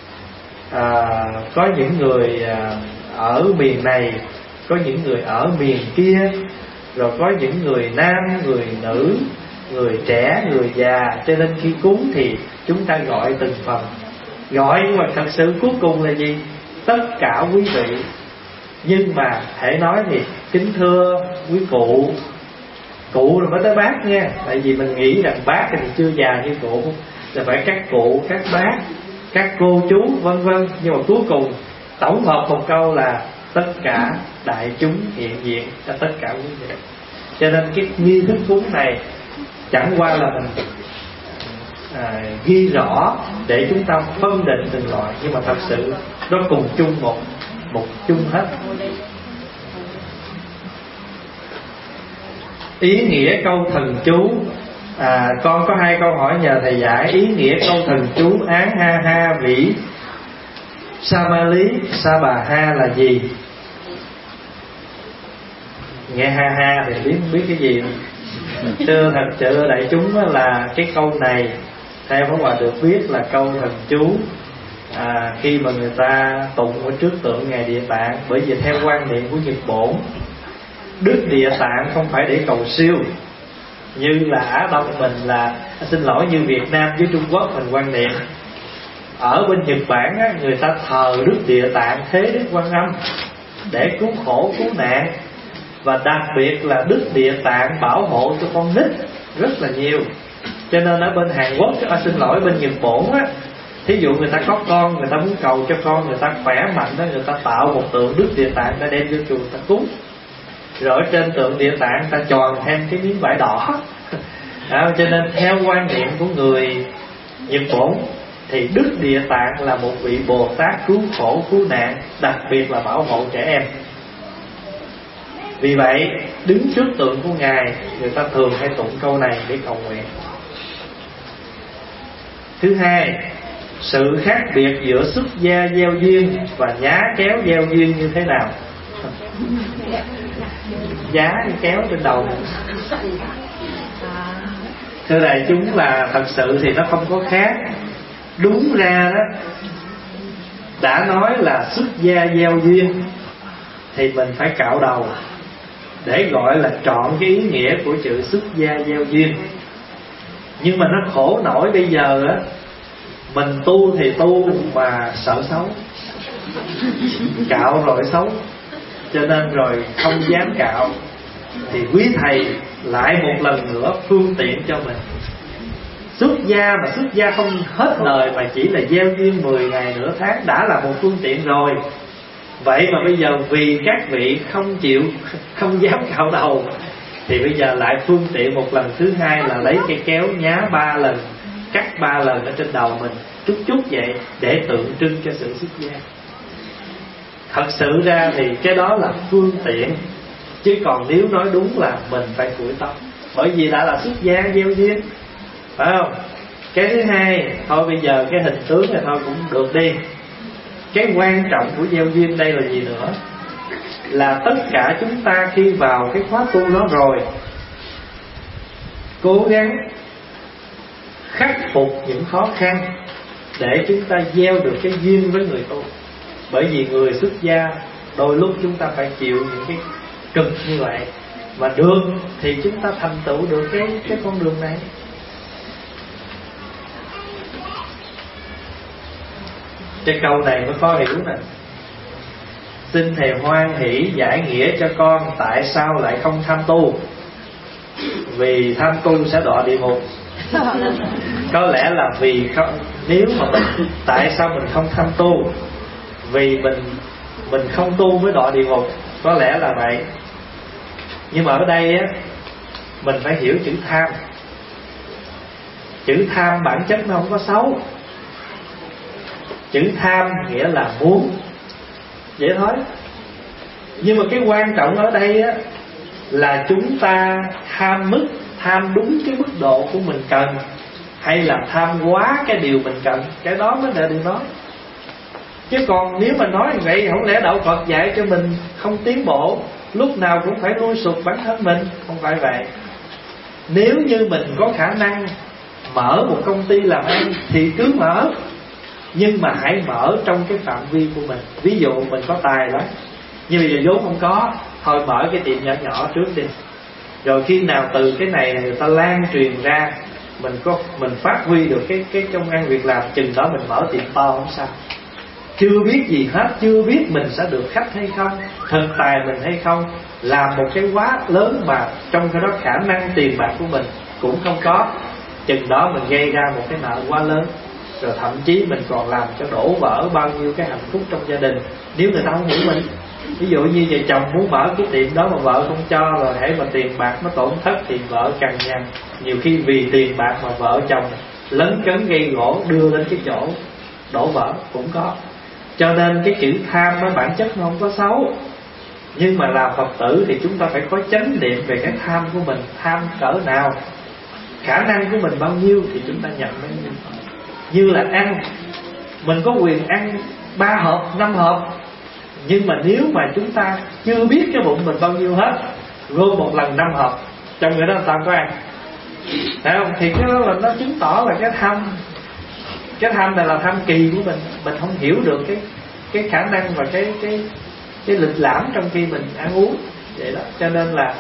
à, có những người à, ở miền này, có những người ở miền kia, rồi có những người nam, người nữ, người trẻ, người già. Cho nên khi cúng thì chúng ta gọi từng phần. Gọi nhưng mà thật sự cuối cùng là gì? tất cả quý vị. Nhưng mà hễ nói thì kính thưa quý cụ, cụ rồi mới tới bác nha. Tại vì mình nghĩ rằng bác thì chưa già như cụ, là phải các cụ, các bác, các cô chú vân vân. Nhưng mà cuối cùng tổng hợp một câu là tất cả đại chúng hiện diện, là tất cả quý vị. Cho nên cái nghi thức cúng này chẳng qua là mình à, ghi rõ để chúng ta phân định từng loại, nhưng mà thật sự nó cùng chung một một chung hết. Ý nghĩa câu thần chú, à, con có hai câu hỏi nhờ thầy giải. Ý nghĩa câu thần chú án ha ha vĩ sa ma lý sa bà ha là gì? Nghe ha ha thì biết biết cái gì. Thưa thật sự đại chúng là cái câu này theo Pháp Hòa được viết là câu thần chú à, khi mà người ta tụng ở trước tượng ngài Địa Tạng. Bởi vì theo quan niệm của Nhật Bổn, Đức Địa Tạng không phải để cầu siêu như là Á Đông mình, là xin lỗi như Việt Nam với Trung Quốc mình quan niệm. Ở bên Nhật Bản á, người ta thờ Đức Địa Tạng Thế Đức Quan Âm để cứu khổ cứu nạn. Và đặc biệt là Đức Địa Tạng bảo hộ cho con nít rất là nhiều. Cho nên ở bên Hàn Quốc, à, xin lỗi bên Nhật Bổn á, thí dụ người ta có con, người ta muốn cầu cho con người ta khỏe mạnh đó, người ta tạo một tượng Đức Địa Tạng, ta đem vô chùa ta cúng. Rồi ở trên tượng Địa Tạng ta tròn thêm cái miếng vải đỏ. À, cho nên theo quan niệm của người Nhật Bổn thì Đức Địa Tạng là một vị Bồ Tát cứu khổ cứu nạn, đặc biệt là bảo hộ trẻ em. Vì vậy đứng trước tượng của ngài, người ta thường hay tụng câu này để cầu nguyện. Thứ hai, sự khác biệt giữa xuất gia gieo duyên và nhá kéo gieo duyên như thế nào? Giá kéo trên đầu. Thưa đại chúng là thật sự thì nó không có khác. Đúng ra đó, đã nói là xuất gia gieo duyên thì mình phải cạo đầu để gọi là trọn cái ý nghĩa của chữ xuất gia gieo duyên. Nhưng mà nó khổ nổi bây giờ á, mình tu thì tu mà sợ xấu, cạo rồi xấu, cho nên rồi không dám cạo. Thì quý thầy lại một lần nữa phương tiện cho mình. Xuất gia mà xuất gia không hết lời mà chỉ là gieo duyên mười ngày nửa tháng đã là một phương tiện rồi. Vậy mà bây giờ vì các vị không chịu, không dám cạo đầu, thì bây giờ lại phương tiện một lần thứ hai là lấy cây kéo nhá ba lần, cắt ba lần ở trên đầu mình, chút chút vậy để tượng trưng cho sự xuất gia. Thật sự ra thì cái đó là phương tiện, chứ còn nếu nói đúng là mình phải phủi tóc, bởi vì đã là xuất gia gieo duyên, phải không? Cái thứ hai, thôi bây giờ cái hình tướng này thôi cũng được đi. Cái quan trọng của gieo duyên đây là gì nữa? Là tất cả chúng ta khi vào cái khóa tu đó rồi, cố gắng khắc phục những khó khăn để chúng ta gieo được cái duyên với người tu. Bởi vì người xuất gia đôi lúc chúng ta phải chịu những cái cực như vậy, và được thì chúng ta thành tựu được cái, cái con đường này. Cái câu này mới có hiểu nè. Xin thầy hoan hỷ giải nghĩa cho con tại sao lại không tham tu. Vì tham tu sẽ đọa địa ngục. Có lẽ là vì không, nếu mà mình, tại sao mình không tham tu? Vì mình mình không tu mới đọa địa ngục, có lẽ là vậy. Nhưng mà ở đây á, mình phải hiểu chữ tham. Chữ tham bản chất nó không có xấu. Chữ tham nghĩa là muốn, vậy thôi. Nhưng mà cái quan trọng ở đây á, là chúng ta tham mức, tham đúng cái mức độ của mình cần, hay là tham quá cái điều mình cần. Cái đó mới là điều nói. Chứ còn nếu mà nói vậy, không lẽ đạo Phật dạy cho mình không tiến bộ, lúc nào cũng phải nuôi sụp bản thân mình? Không phải vậy. Nếu như mình có khả năng mở một công ty làm ăn thì cứ mở, nhưng mà hãy mở trong cái phạm vi của mình. Ví dụ mình có tài lắm, nhưng bây giờ vốn không có, thôi mở cái tiệm nhỏ nhỏ trước đi. Rồi khi nào từ cái này người ta lan truyền ra, mình có mình phát huy được cái cái công ăn việc làm, chừng đó mình mở tiệm to không sao. chưa biết gì hết, chưa biết mình sẽ được khách hay không, thực tài mình hay không, làm một cái quá lớn mà trong cái đó khả năng tiền bạc của mình cũng không có, chừng đó mình gây ra một cái nợ quá lớn. Rồi thậm chí mình còn làm cho đổ vỡ bao nhiêu cái hạnh phúc trong gia đình nếu người ta không hiểu mình. Ví dụ như vợ chồng muốn mở cái tiệm đó mà vợ không cho, rồi hễ mà tiền bạc nó tổn thất thì vợ cằn nhằn. Nhiều khi vì tiền bạc mà vợ chồng lấn cấn gây gỗ, đưa đến cái chỗ đổ vỡ cũng có. Cho nên cái chữ tham nó bản chất nó không có xấu, nhưng mà làm Phật tử thì chúng ta phải có chánh niệm về cái tham của mình. Tham cỡ nào, khả năng của mình bao nhiêu thì chúng ta nhận bấy nhiêu. Như là ăn, mình có quyền ăn ba hộp, năm hộp, nhưng mà nếu mà chúng ta chưa biết cái bụng mình bao nhiêu hết, gom một lần năm hộp, trong người đó người ta có ăn, thấy không? Thì cái đó là nó chứng tỏ là cái tham, cái tham này là tham kỳ của mình. Mình không hiểu được cái cái khả năng và cái cái cái lịch lãm trong khi mình ăn uống vậy đó. Cho nên là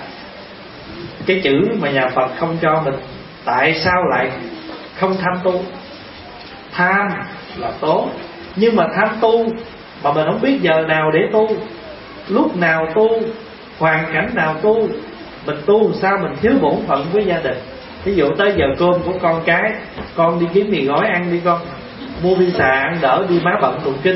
cái chữ mà nhà Phật không cho mình, tại sao lại không tham tu? Tham là tốt, nhưng mà tham tu mà mình không biết giờ nào để tu, lúc nào tu, hoàn cảnh nào tu. Mình tu sao mình thiếu bổn phận với gia đình. Ví dụ tới giờ cơm của con cái, con đi kiếm mì gói ăn đi con, mua pizza ăn đỡ đi, má bận tụng kinh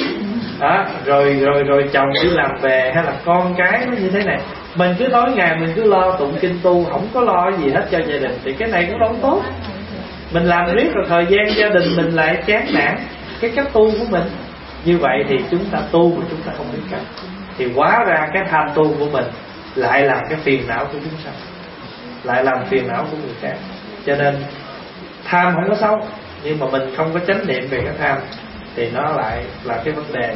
đó. Rồi rồi rồi chồng đi làm về, hay là con cái nó như thế này, mình cứ tối ngày mình cứ lo tụng kinh tu, không có lo gì hết cho gia đình, thì cái này cũng không tốt. Mình làm riết rồi thời gian gia đình mình lại chán nản cái cách tu của mình. Như vậy thì chúng ta tu mà chúng ta không biết cách, thì hóa ra cái tham tu của mình lại làm cái phiền não của chúng sanh, lại làm phiền não của người khác. Cho nên tham không có xấu, nhưng mà mình không có chánh niệm về cái tham thì nó lại là cái vấn đề.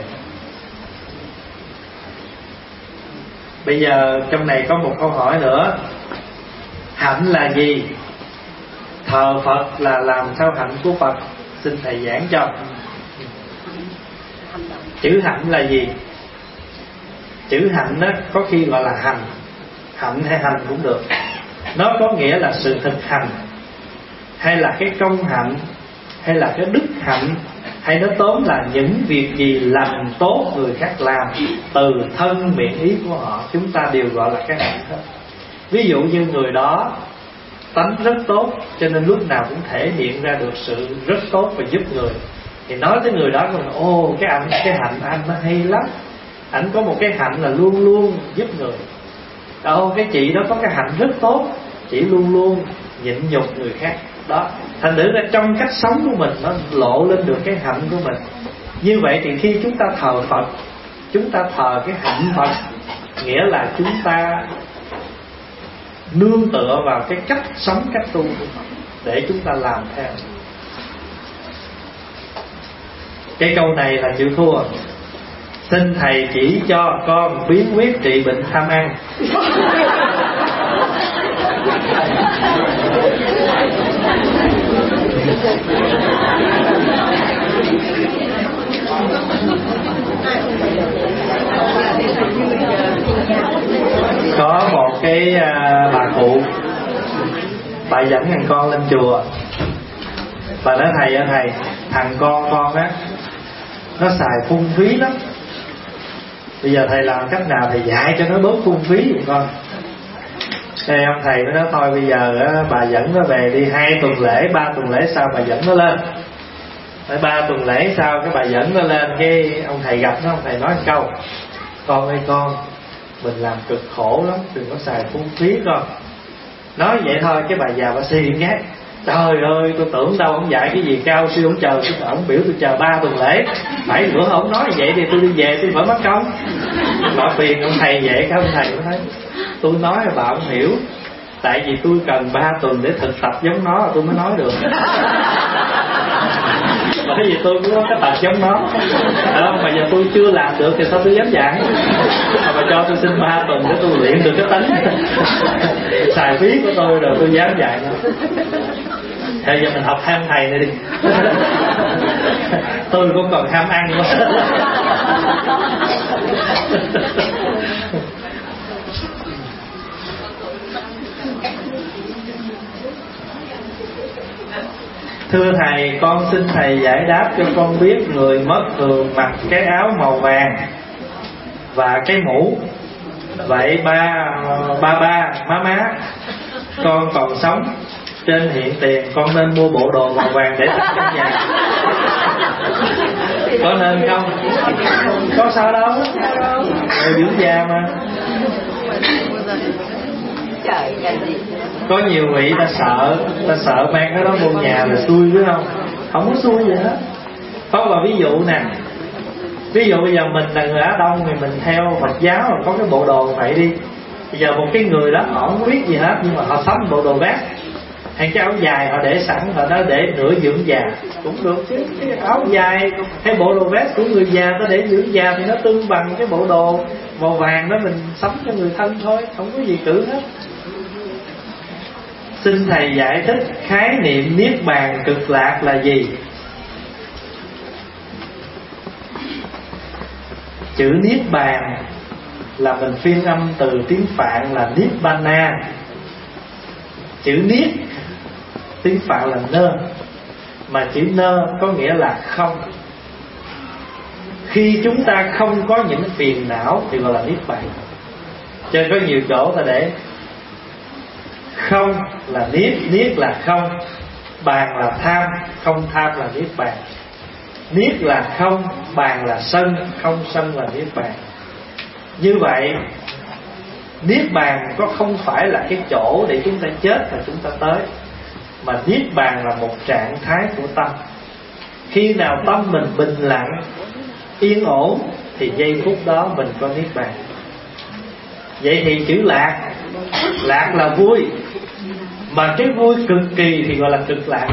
Bây giờ trong này có một câu hỏi nữa. Hạnh là gì? Thờ Phật là làm sao hạnh của Phật? Xin thầy giảng cho. Chữ hạnh là gì? Chữ hạnh đó có khi gọi là hành, hạnh hay hành cũng được. Nó có nghĩa là sự thực hành, hay là cái công hạnh, hay là cái đức hạnh, hay nó tóm là những việc gì lành tốt người khác làm từ thân miệng ý của họ, chúng ta đều gọi là cái hạnh hết. Ví dụ như người đó tánh rất tốt, cho nên lúc nào cũng thể hiện ra được sự rất tốt và giúp người, thì nói tới người đó là ô cái anh cái hạnh anh nó hay lắm, anh có một cái hạnh là luôn luôn giúp người. Ô cái chị đó có cái hạnh rất tốt, chị luôn luôn nhịn nhục người khác đó. Thành thử ra trong cách sống của mình nó lộ lên được cái hạnh của mình. Như vậy thì khi chúng ta thờ Phật, chúng ta thờ cái hạnh Phật, nghĩa là chúng ta nương tựa vào cái cách sống, cách tu của Phật để chúng ta làm theo. Cái câu này là chịu thua. Xin thầy chỉ cho con bí quyết trị bệnh tham ăn. Có một cái uh, bà cụ, bà dẫn thằng con lên chùa. Bà nói thầy ơi thầy, thằng con con á nó xài phung phí lắm, bây giờ thầy làm cách nào thầy dạy cho nó bớt phung phí vậy con. Thế ông thầy mới nói thôi bây giờ á, bà dẫn nó về đi, hai tuần lễ, ba tuần lễ sau bà dẫn nó lên. Tới ba tuần lễ sau cái bà dẫn nó lên, cái ông thầy gặp nó, ông thầy nói một câu: con ơi con, mình làm cực khổ lắm, đừng có xài phung phí con. Nói vậy thôi cái bà già bà xì ngát: trời ơi tôi tưởng đâu ông dạy cái gì cao siêu, ông chờ tôi, ông biểu tôi chờ ba tuần lễ, bảy bữa ông nói vậy thì tôi đi về tôi phải mất công. Bà phiền ông thầy vậy, cái ông thầy mới nói: tôi nói là bà không hiểu, tại vì tôi cần ba tuần để thực tập giống nó tôi mới nói được. Bởi vì tôi cũng có cái tật giống nó à, mà giờ tôi chưa làm được thì sao tôi dám dạy. Mà cho tôi xin ba tuần để tôi luyện được cái tánh xài phí của tôi rồi tôi dám dạy nó. Bây giờ mình học ham thầy này đi. Tôi cũng còn ham ăn nữa. Thưa thầy, con xin thầy giải đáp cho con biết người mất thường mặc cái áo màu vàng và cái mũ. Vậy ba ba ba má má con còn sống trên hiện tiền, con nên mua bộ đồ màu vàng để tặng trong nhà, có nên không? Có sao đâu, người dưỡng già mà. Có nhiều vị ta sợ, ta sợ mang cái đó vô nhà là xui, biết không? Không có xui gì hết. Có một ví dụ nè, ví dụ bây giờ mình là người Á Đông thì mình theo Phật giáo là có cái bộ đồ vậy đi. Bây giờ một cái người đó họ không biết gì hết, nhưng mà họ sắm bộ đồ vest hay cái áo dài họ để sẵn, họ đã để nửa dưỡng già cũng được chứ. Cái áo dài hay bộ đồ vest của người già ta để dưỡng già thì nó tương bằng cái bộ đồ màu vàng đó mình sắm cho người thân thôi, không có gì cử hết. Xin thầy giải thích khái niệm niết bàn cực lạc là gì? Chữ niết bàn là mình phiên âm từ tiếng Phạn là nibbana. Chữ niết tiếng Phạn là nơ, mà chữ nơ có nghĩa là không. Khi chúng ta không có những phiền não thì gọi là niết bàn. Cho nên có nhiều chỗ ta để không là niết, niết là không, bàn là tham, không tham là niết bàn. Niết là không, bàn là sân, không sân là niết bàn. Như vậy niết bàn có không phải là cái chỗ để chúng ta chết là chúng ta tới, mà niết bàn là một trạng thái của tâm. Khi nào tâm mình bình lặng, yên ổn thì giây phút đó mình có niết bàn. Vậy thì chữ lạc, lạc là vui, mà cái vui cực kỳ thì gọi là cực lạc.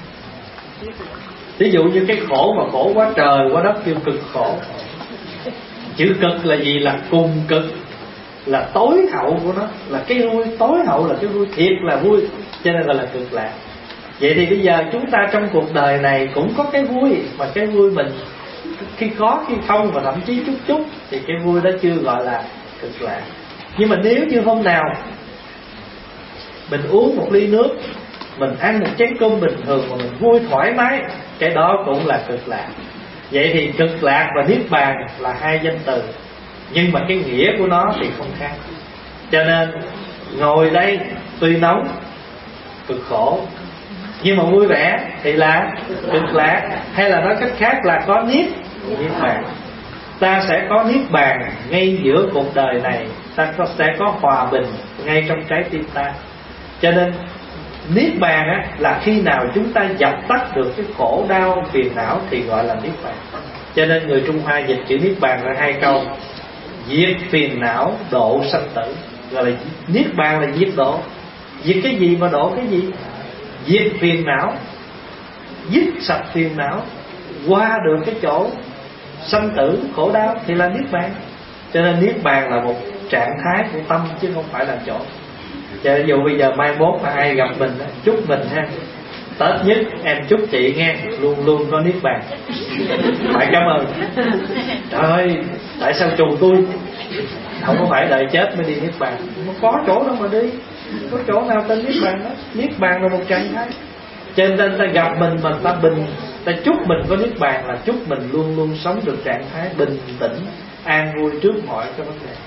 Ví dụ như cái khổ mà khổ quá trời quá đất kêu cực khổ. Chữ cực là gì? Là cùng cực, là tối hậu của nó, là cái vui tối hậu, là cái vui thiệt là vui, cho nên gọi là cực lạc. Vậy thì bây giờ chúng ta trong cuộc đời này cũng có cái vui, mà cái vui mình khi có khi không, và thậm chí chút chút, thì cái vui đó chưa gọi là cực lạc. Nhưng mà nếu như hôm nào mình uống một ly nước, mình ăn một chén cơm bình thường mà mình vui thoải mái, cái đó cũng là cực lạc. Vậy thì cực lạc và niết bàn là hai danh từ, nhưng mà cái nghĩa của nó thì không khác. Cho nên ngồi đây tuy nóng cực khổ, nhưng mà vui vẻ thì là cực lạc. Hay là nói cách khác là có niết niết bàn. Ta sẽ có niết bàn ngay giữa cuộc đời này, ta sẽ có hòa bình ngay trong trái tim ta. Cho nên niết bàn á, là khi nào chúng ta dập tắt được cái khổ đau phiền não thì gọi là niết bàn. Cho nên người Trung Hoa dịch chữ niết bàn là hai câu: diệt phiền não, độ sanh tử. Gọi là niết bàn là diệt độ. Diệt cái gì mà độ cái gì? Diệt phiền não, dứt sạch phiền não, qua được cái chỗ sanh tử khổ đau thì là niết bàn. Cho nên niết bàn là một trạng thái của tâm chứ không phải là chỗ. Cho nên dù bây giờ mai mốt mà ai gặp mình chúc mình ha, Tết nhất em chúc chị nghe luôn luôn có niết bàn. Phải cảm ơn. Trời ơi, tại sao trù tôi? Không có phải đợi chết mới đi niết bàn, không có chỗ đâu mà đi. Có chỗ nào tên niết bàn đó. Niết bàn là một trạng thái. Cho nên ta gặp mình mà ta bình, ta chúc mình có niết bàn là chúc mình luôn luôn sống được trạng thái bình tĩnh, an vui trước mọi cái vấn đề.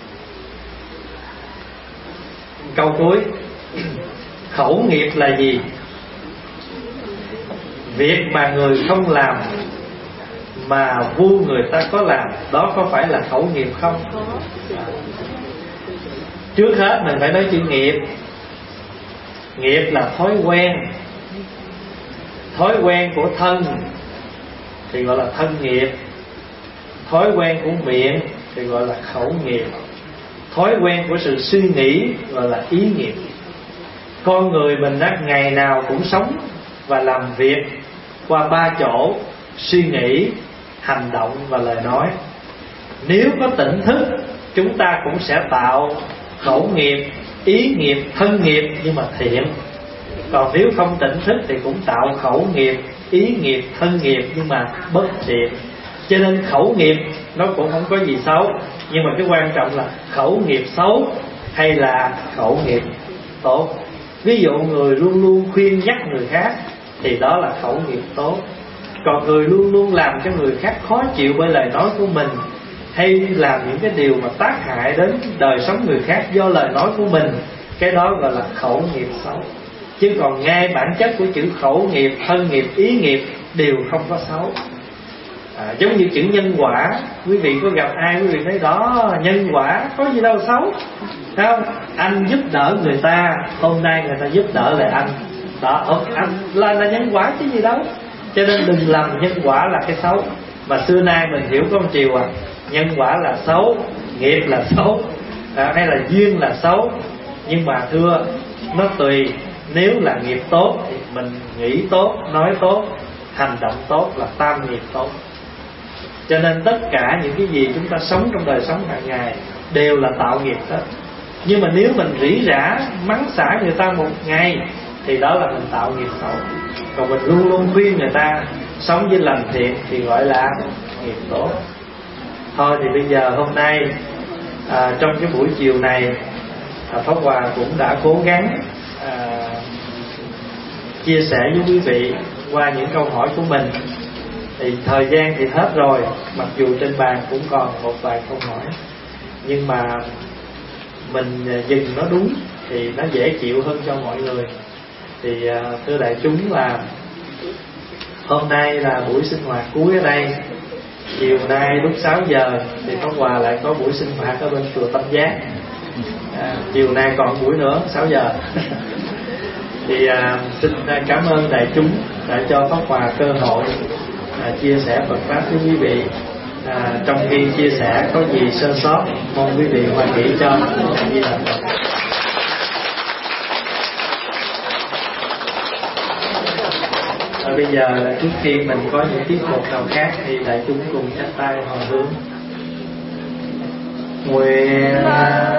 Câu cuối: khẩu nghiệp là gì? Việc mà người không làm mà vua người ta có làm, đó có phải là khẩu nghiệp không? Trước hết mình phải nói chữ nghiệp. Nghiệp là thói quen. Thói quen của thân thì gọi là thân nghiệp. Thói quen của miệng thì gọi là khẩu nghiệp. Thói quen của sự suy nghĩ gọi là ý nghiệp. Con người mình á, ngày nào cũng sống và làm việc qua ba chỗ: suy nghĩ, hành động và lời nói. Nếu có tỉnh thức, chúng ta cũng sẽ tạo khẩu nghiệp, ý nghiệp, thân nghiệp nhưng mà thiện. Còn nếu không tỉnh thức thì cũng tạo khẩu nghiệp, ý nghiệp, thân nghiệp nhưng mà bất thiện. Cho nên khẩu nghiệp nó cũng không có gì xấu, nhưng mà cái quan trọng là khẩu nghiệp xấu hay là khẩu nghiệp tốt. Ví dụ người luôn luôn khuyên nhắc người khác thì đó là khẩu nghiệp tốt. Còn người luôn luôn làm cho người khác khó chịu bởi lời nói của mình, hay làm những cái điều mà tác hại đến đời sống người khác do lời nói của mình, cái đó gọi là khẩu nghiệp xấu. Chứ còn ngay bản chất của chữ khẩu nghiệp, thân nghiệp, ý nghiệp đều không có xấu. À, giống như chữ nhân quả, quý vị có gặp ai quý vị nói đó nhân quả có gì đâu xấu, thấy không? Anh giúp đỡ người ta, hôm nay người ta giúp đỡ lại anh, đó anh là, là nhân quả chứ gì đâu. Cho nên đừng làm nhân quả là cái xấu. Mà xưa nay mình hiểu có một chiều à, nhân quả là xấu, nghiệp là xấu, à, hay là duyên là xấu. Nhưng mà thưa, nó tùy. Nếu là nghiệp tốt thì mình nghĩ tốt, nói tốt, hành động tốt là tam nghiệp tốt. Cho nên tất cả những cái gì chúng ta sống trong đời sống hàng ngày đều là tạo nghiệp hết. Nhưng mà nếu mình rỉ rả mắng xả người ta một ngày thì đó là mình tạo nghiệp xấu. Còn mình luôn luôn khuyên người ta sống với lành thiện thì gọi là nghiệp tốt. Thôi thì bây giờ hôm nay à, trong cái buổi chiều này, à, Pháp Hòa cũng đã cố gắng à, chia sẻ với quý vị qua những câu hỏi của mình. Thì thời gian thì hết rồi, mặc dù trên bàn cũng còn một vài câu hỏi, nhưng mà mình dừng nó đúng thì nó dễ chịu hơn cho mọi người. Thì thưa đại chúng là hôm nay là buổi sinh hoạt cuối ở đây. Chiều nay lúc sáu giờ thì Pháp Hòa lại có buổi sinh hoạt ở bên chùa Tâm Giác. à, Chiều nay còn buổi nữa sáu giờ. Thì à, xin cảm ơn đại chúng đã cho Pháp Hòa cơ hội à, chia sẻ Phật pháp với quý vị. à, Trong khi chia sẻ có gì sơ sót mong quý vị hoan hỷ cho. à, Bây giờ trước khi mình có những tiết mục nào khác thì đại chúng cùng chắp tay hồi hướng. Nguyện